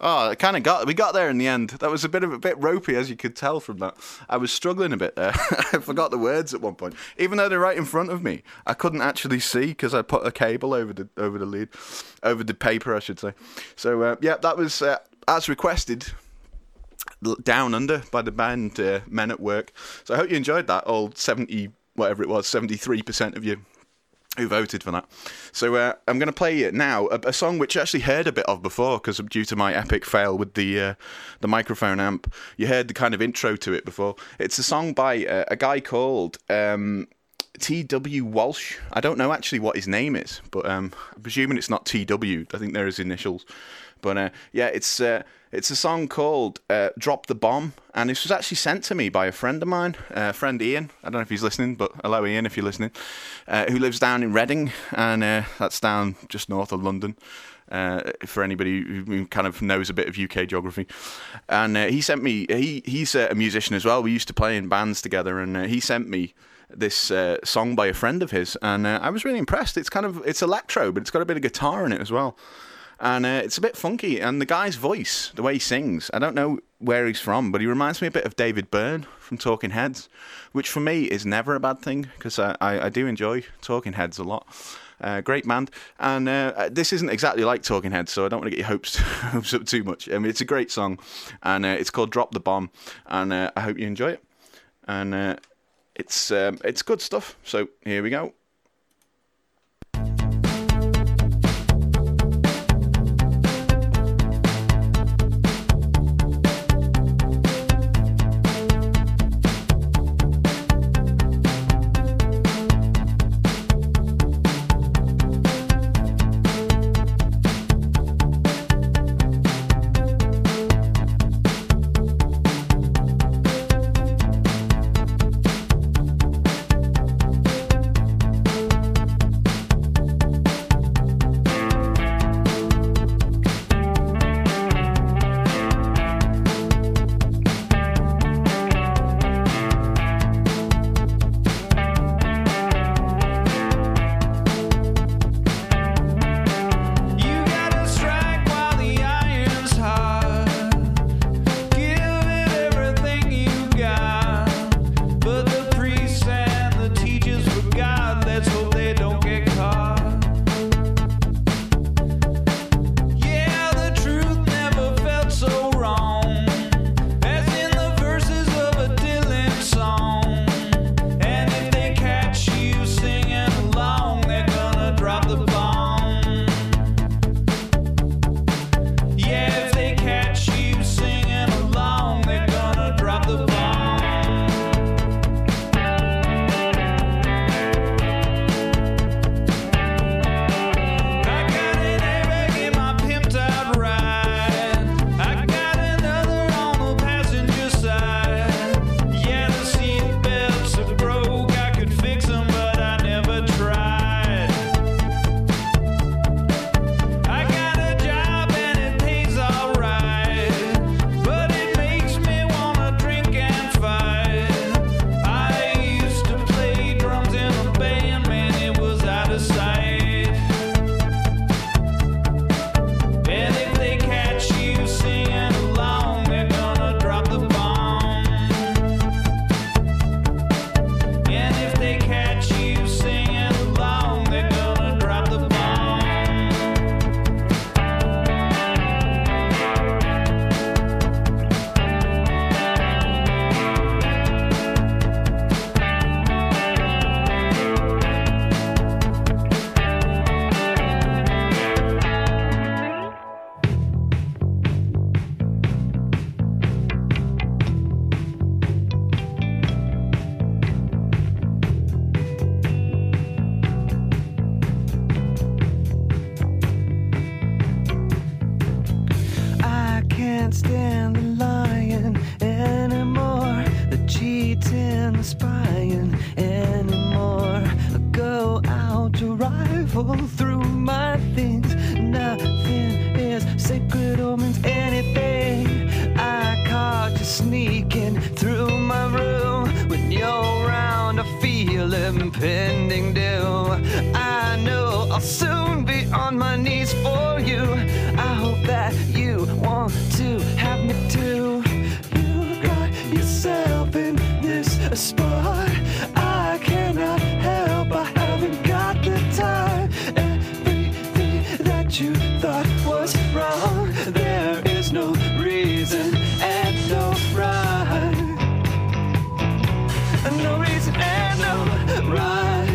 Oh, it kind of got we got there in the end. That was a bit of a bit ropey, as you could tell from that. I was struggling a bit there. I forgot the words at one point, even though they're right in front of me. I couldn't actually see because I put a cable over the over the lead, over the paper, I should say. So uh, yeah, that was uh, as requested. Down Under by the band uh, Men at Work. So I hope you enjoyed that. All seventy, whatever it was, seventy-three percent of you who voted for that. So uh, I'm going to play now a, a song which you actually heard a bit of before because due to my epic fail with the uh, the microphone amp. You heard the kind of intro to it before. It's a song by uh, a guy called um, T W Walsh. I don't know actually what his name is, but um, I'm presuming it's not T W. I think they're his initials. But uh, yeah, it's uh, it's a song called uh, Drop the Bomb, and this was actually sent to me by a friend of mine, uh, friend Ian. I don't know if he's listening, but hello Ian if you're listening, uh, who lives down in Reading, and uh, that's down just north of London, uh, for anybody who kind of knows a bit of U K geography. And uh, he sent me, he he's a musician as well. We used to play in bands together, and uh, he sent me this uh, song by a friend of his, and uh, I was really impressed. It's kind of, it's electro, but it's got a bit of guitar in it as well. And uh, it's a bit funky, and the guy's voice, the way he sings, I don't know where he's from, but he reminds me a bit of David Byrne from Talking Heads, which for me is never a bad thing, because I, I, I do enjoy Talking Heads a lot. Uh, great band, and uh, this isn't exactly like Talking Heads, so I don't want to get your hopes, hopes up too much. I mean, it's a great song, and uh, it's called Drop the Bomb, and uh, I hope you enjoy it. And uh, it's um, it's good stuff, so here we go. to have me too. You got yourself in this spot. I cannot help, I haven't got the time. Everything that you thought was wrong, there is no reason and no rhyme. No reason and no rhyme.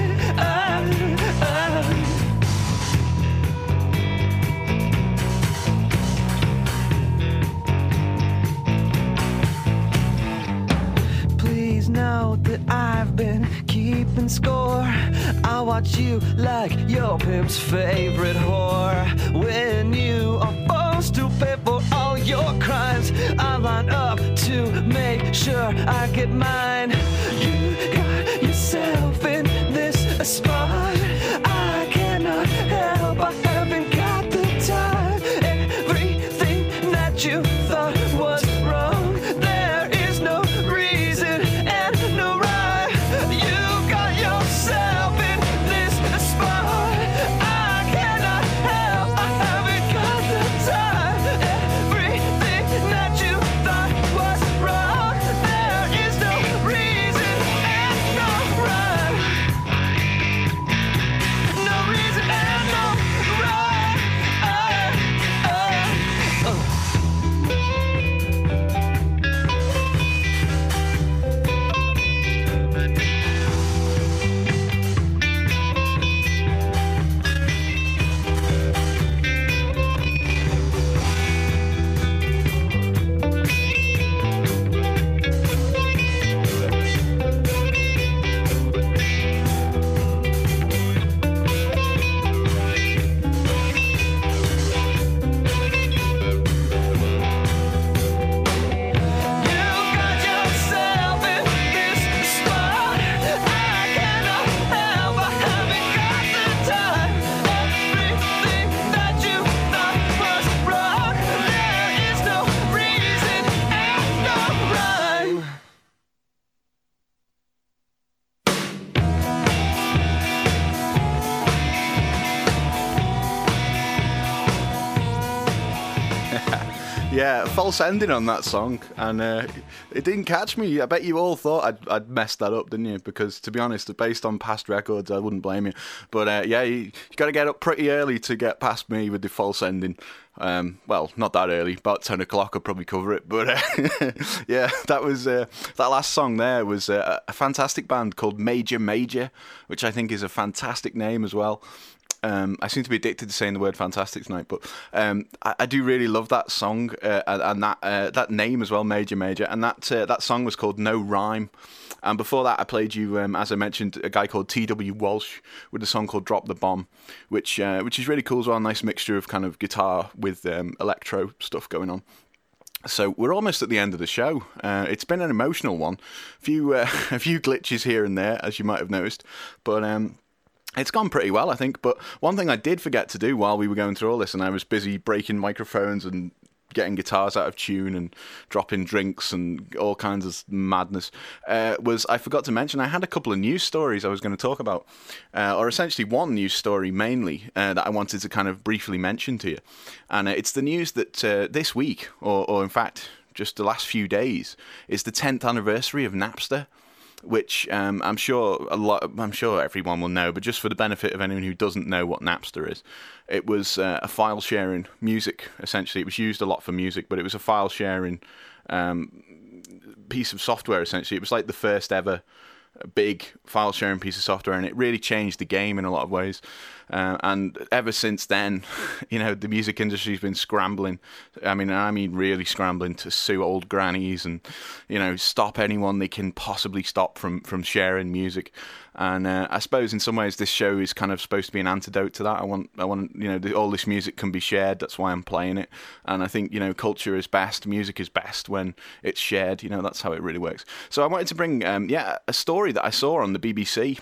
Please know that I've been keeping score. I watch you like your pimp's favorite whore. When you are forced to pay for all your crimes, I line up to make sure I get mine. You got yourself in this spot. I cannot help, I haven't got the time. Everything that you thought was wrong, there is no reason and no rhyme. You got yourself in this spot. I cannot help, I haven't got the time. Everything that you thought was wrong, there is no reason and no rhyme. No reason and no rhyme. Uh, uh, uh. Yeah, false ending on that song, and uh, it didn't catch me. I bet you all thought I'd, I'd messed that up, didn't you? Because, to be honest, based on past records, I wouldn't blame you. But, uh, yeah, you, you got to get up pretty early to get past me with the false ending. Um, well, not that early, about ten o'clock I'll probably cover it. But, uh, yeah, that was uh, that last song there was uh, a fantastic band called Major Major, which I think is a fantastic name as well. Um, I seem to be addicted to saying the word fantastic tonight, but um, I, I do really love that song uh, and, and that uh, that name as well, Major Major, and that uh, that song was called No Rhyme. And before that, I played you, um, as I mentioned, a guy called T W Walsh with a song called Drop the Bomb, which uh, which is really cool as well, a nice mixture of kind of guitar with um, electro stuff going on. So we're almost at the end of the show. Uh, it's been an emotional one, a few uh, a few glitches here and there, as you might have noticed, but. Um, It's gone pretty well, I think, but one thing I did forget to do while we were going through all this, and I was busy breaking microphones and getting guitars out of tune and dropping drinks and all kinds of madness, uh, was I forgot to mention I had a couple of news stories I was going to talk about, uh, or essentially one news story mainly uh, that I wanted to kind of briefly mention to you. And uh, it's the news that uh, this week, or, or in fact, just the last few days, is the tenth anniversary of Napster. Which um, I'm sure a lot. I'm sure everyone will know, but just for the benefit of anyone who doesn't know what Napster is, it was uh, a file sharing music. Essentially, it was used a lot for music, but it was a file sharing um, piece of software. Essentially, it was like the first ever big file sharing piece of software, and it really changed the game in a lot of ways. Uh, and ever since then, you know, the music industry's been scrambling. I mean, I mean, really scrambling to sue old grannies and, you know, stop anyone they can possibly stop from, from sharing music. And uh, I suppose in some ways this show is kind of supposed to be an antidote to that. I want, I want, you know, the, all this music can be shared. That's why I'm playing it. And I think, you know, culture is best, music is best when it's shared. You know, that's how it really works. So I wanted to bring, um, yeah, a story that I saw on the B B C.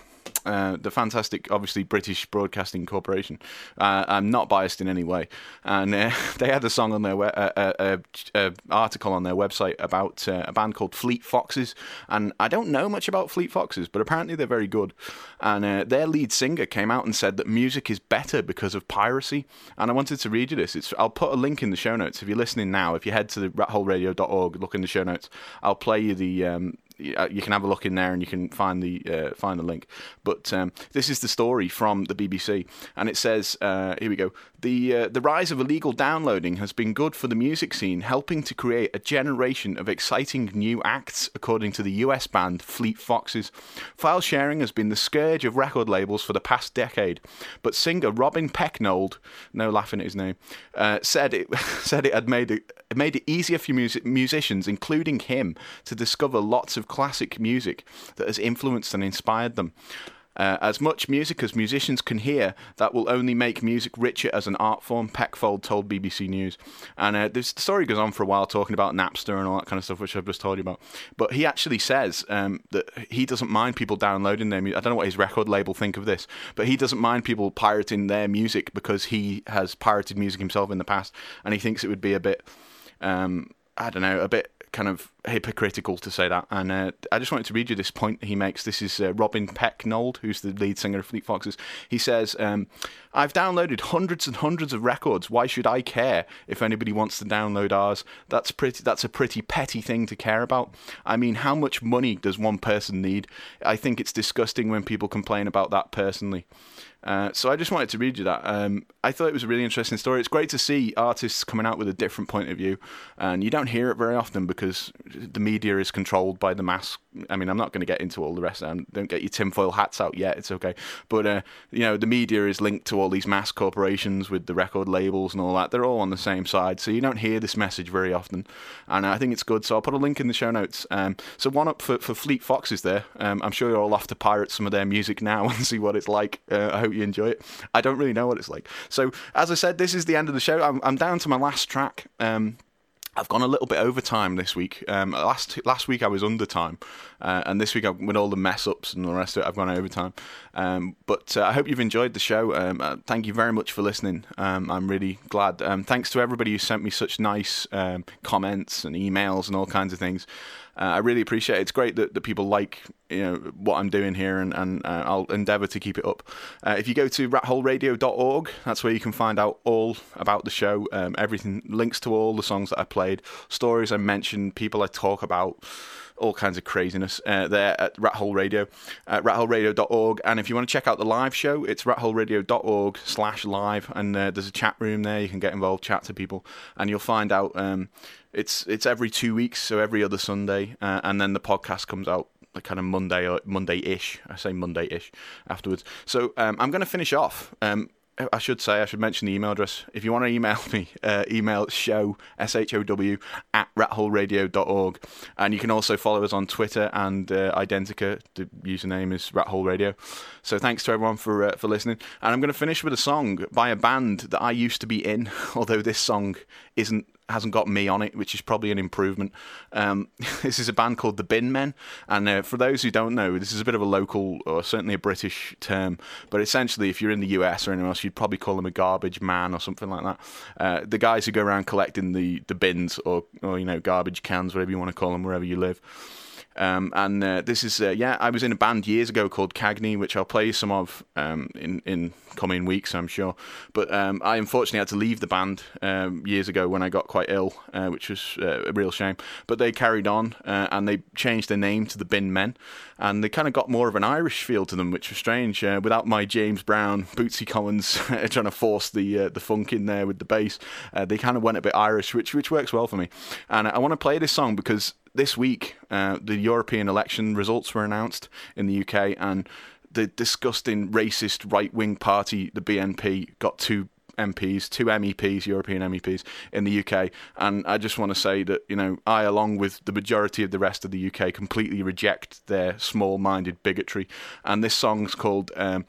uh, the fantastic, obviously, British Broadcasting Corporation. Uh, I'm not biased in any way. And uh, they had a song on their we- uh, uh, uh, uh, article on their website about uh, a band called Fleet Foxes. And I don't know much about Fleet Foxes, but apparently they're very good. And uh, their lead singer came out and said that music is better because of piracy. And I wanted to read you this. It's, I'll put a link in the show notes. If you're listening now, if you head to the rat hole radio dot org, look in the show notes, I'll play you the... Um, you can have a look in there and you can find the uh, find the link. But um, this is the story from the B B C, and it says, uh, here we go, the uh, the rise of illegal downloading has been good for the music scene, helping to create a generation of exciting new acts, according to the U S band Fleet Foxes. File sharing has been the scourge of record labels for the past decade, but singer Robin Pecknold, no laughing at his name, uh, said it said it had made it, it made it easier for music, musicians, including him, to discover lots of classic music that has influenced and inspired them. Uh, as much music as musicians can hear, that will only make music richer as an art form, Peckfold told B B C News. And uh, this the story goes on for a while, talking about Napster and all that kind of stuff, which I've just told you about. But he actually says um, that he doesn't mind people downloading their music. I don't know what his record label think of this, but he doesn't mind people pirating their music because he has pirated music himself in the past, and he thinks it would be a bit, um, I don't know, a bit kind of hypocritical to say that. And uh, I just wanted to read you this point he makes. This is uh, Robin Pecknold, who's the lead singer of Fleet Foxes. He says, um, I've downloaded hundreds and hundreds of records. Why should I care if anybody wants to download ours? That's pretty. That's a pretty petty thing to care about. I mean, how much money does one person need? I think it's disgusting when people complain about that personally. Uh, so I just wanted to read you that. Um, I thought it was a really interesting story. It's great to see artists coming out with a different point of view, and you don't hear it very often because the media is controlled by the mass. I mean, I'm not going to get into all the rest. Um, don't get your tinfoil hats out yet. It's okay. But, uh, you know, the media is linked to all these mass corporations with the record labels and all that. They're all on the same side, so you don't hear this message very often. And I think it's good, so I'll put a link in the show notes. Um, so one up for, for Fleet Foxes there. Um, I'm sure you're all off to pirate some of their music now and see what it's like. Uh, I hope you enjoy it. I don't really know what it's like. So, as I said, this is the end of the show. I'm, I'm down to my last track. Um, I've gone a little bit over time this week. Um, last last week I was under time, uh, and this week I've, with all the mess ups and the rest of it, I've gone over time. Um, but uh, I hope you've enjoyed the show. Um, uh, thank you very much for listening. Um, I'm really glad. Um, thanks to everybody who sent me such nice um, comments and emails and all kinds of things. Uh, I really appreciate it. It's great that, that people like, you know, what I'm doing here, and, and uh, I'll endeavour to keep it up. Uh, if you go to rat hole radio dot org, that's where you can find out all about the show, um, everything, links to all the songs that I played, stories I mentioned, people I talk about, all kinds of craziness uh, there at Rat Hole Radio, at rat hole radio dot org. And if you want to check out the live show, it's rat hole radio dot org slash live, and uh, there's a chat room there. You can get involved, chat to people, and you'll find out um, it's it's every two weeks, so every other Sunday, uh, and then the podcast comes out like kind of Monday or Monday-ish. I say Monday-ish afterwards. So um, I'm going to finish off. Um, I should say, I should mention the email address. If you want to email me, uh, email show, S H O W, at rat hole radio dot org. And you can also follow us on Twitter and uh, Identica. The username is Rat Hole Radio. So thanks to everyone for uh, for listening. And I'm going to finish with a song by a band that I used to be in, although this song isn't hasn't got me on it, which is probably an improvement. Um, this is a band called the Bin Men, and uh, for those who don't know, this is a bit of a local, or certainly a British term, but essentially if you're in the U S or anywhere else, you'd probably call them a garbage man or something like that. Uh, the guys who go around collecting the, the bins, or, or, you know, garbage cans, whatever you want to call them, wherever you live. Um, and uh, this is, uh, yeah, I was in a band years ago called Cagney, which I'll play some of um, in, in coming weeks, I'm sure. But um, I unfortunately had to leave the band um, years ago when I got quite ill, uh, which was uh, a real shame. But they carried on, uh, and they changed their name to the Bin Men, and they kind of got more of an Irish feel to them, which was strange. Uh, without my James Brown, Bootsy Collins trying to force the uh, the funk in there with the bass, uh, they kind of went a bit Irish, which which works well for me. And I want to play this song because this week, uh, the European election results were announced in the U K, and the disgusting racist right-wing party, the B N P, got two M Ps, two M E Ps, European M E Ps, in the U K. And I just want to say that, you know, I, along with the majority of the rest of the U K, completely reject their small-minded bigotry. And this song's called... Um,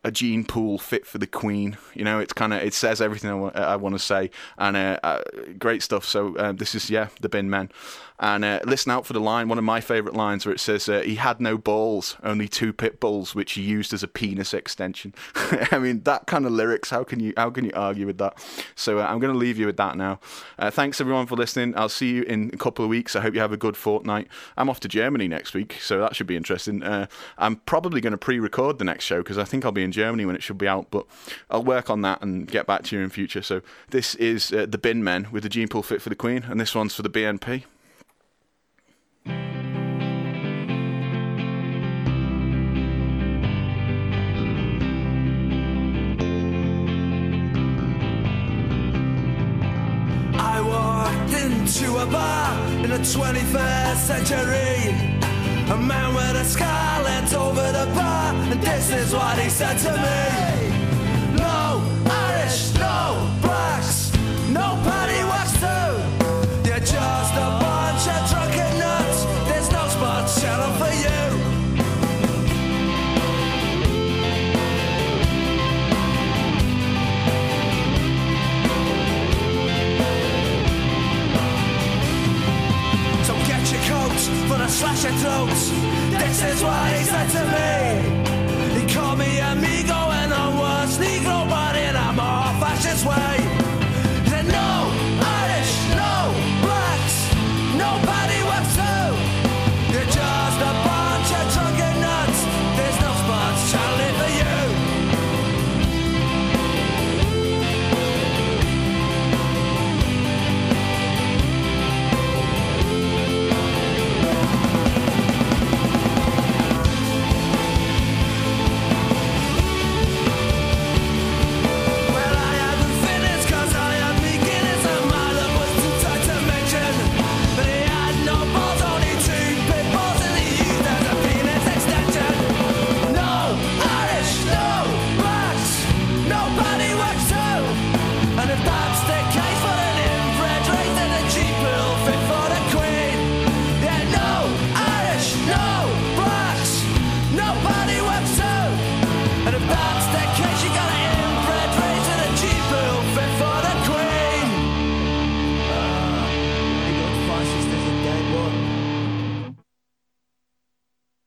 a gene pool fit for the Queen. You know, it's kind of it says everything I, wa- I want to say, and uh, uh, great stuff. So uh, this is yeah, the Bin Men. And uh, listen out for the line, one of my favourite lines, where it says, uh, he had no balls, only two pit bulls, which he used as a penis extension. I mean, that kind of lyrics, how can you how can you argue with that? So uh, I'm going to leave you with that now. Uh, thanks, everyone, for listening. I'll see you in a couple of weeks. I hope you have a good fortnight. I'm off to Germany next week, so that should be interesting. Uh, I'm probably going to pre-record the next show, because I think I'll be in Germany when it should be out, but I'll work on that and get back to you in future. So this is uh, the Bin Men with the Gene Pool Fit for the Queen, and this one's for the B N P. I walked into a bar in the twenty-first century. A man with a scarlet over the bar, and this is what he said to me. No Irish, no blacks, no paddy wax too. You're just a bunch of drunken nuts. There's no sports channel for you. For the slash your throats. This is what he said to me. He called me amigo and I was Negro, but in a more fascist way. He said no Irish, no blacks, nobody works too. You're just a bunch of drunken nuts. There's no sports channel for you. And if that's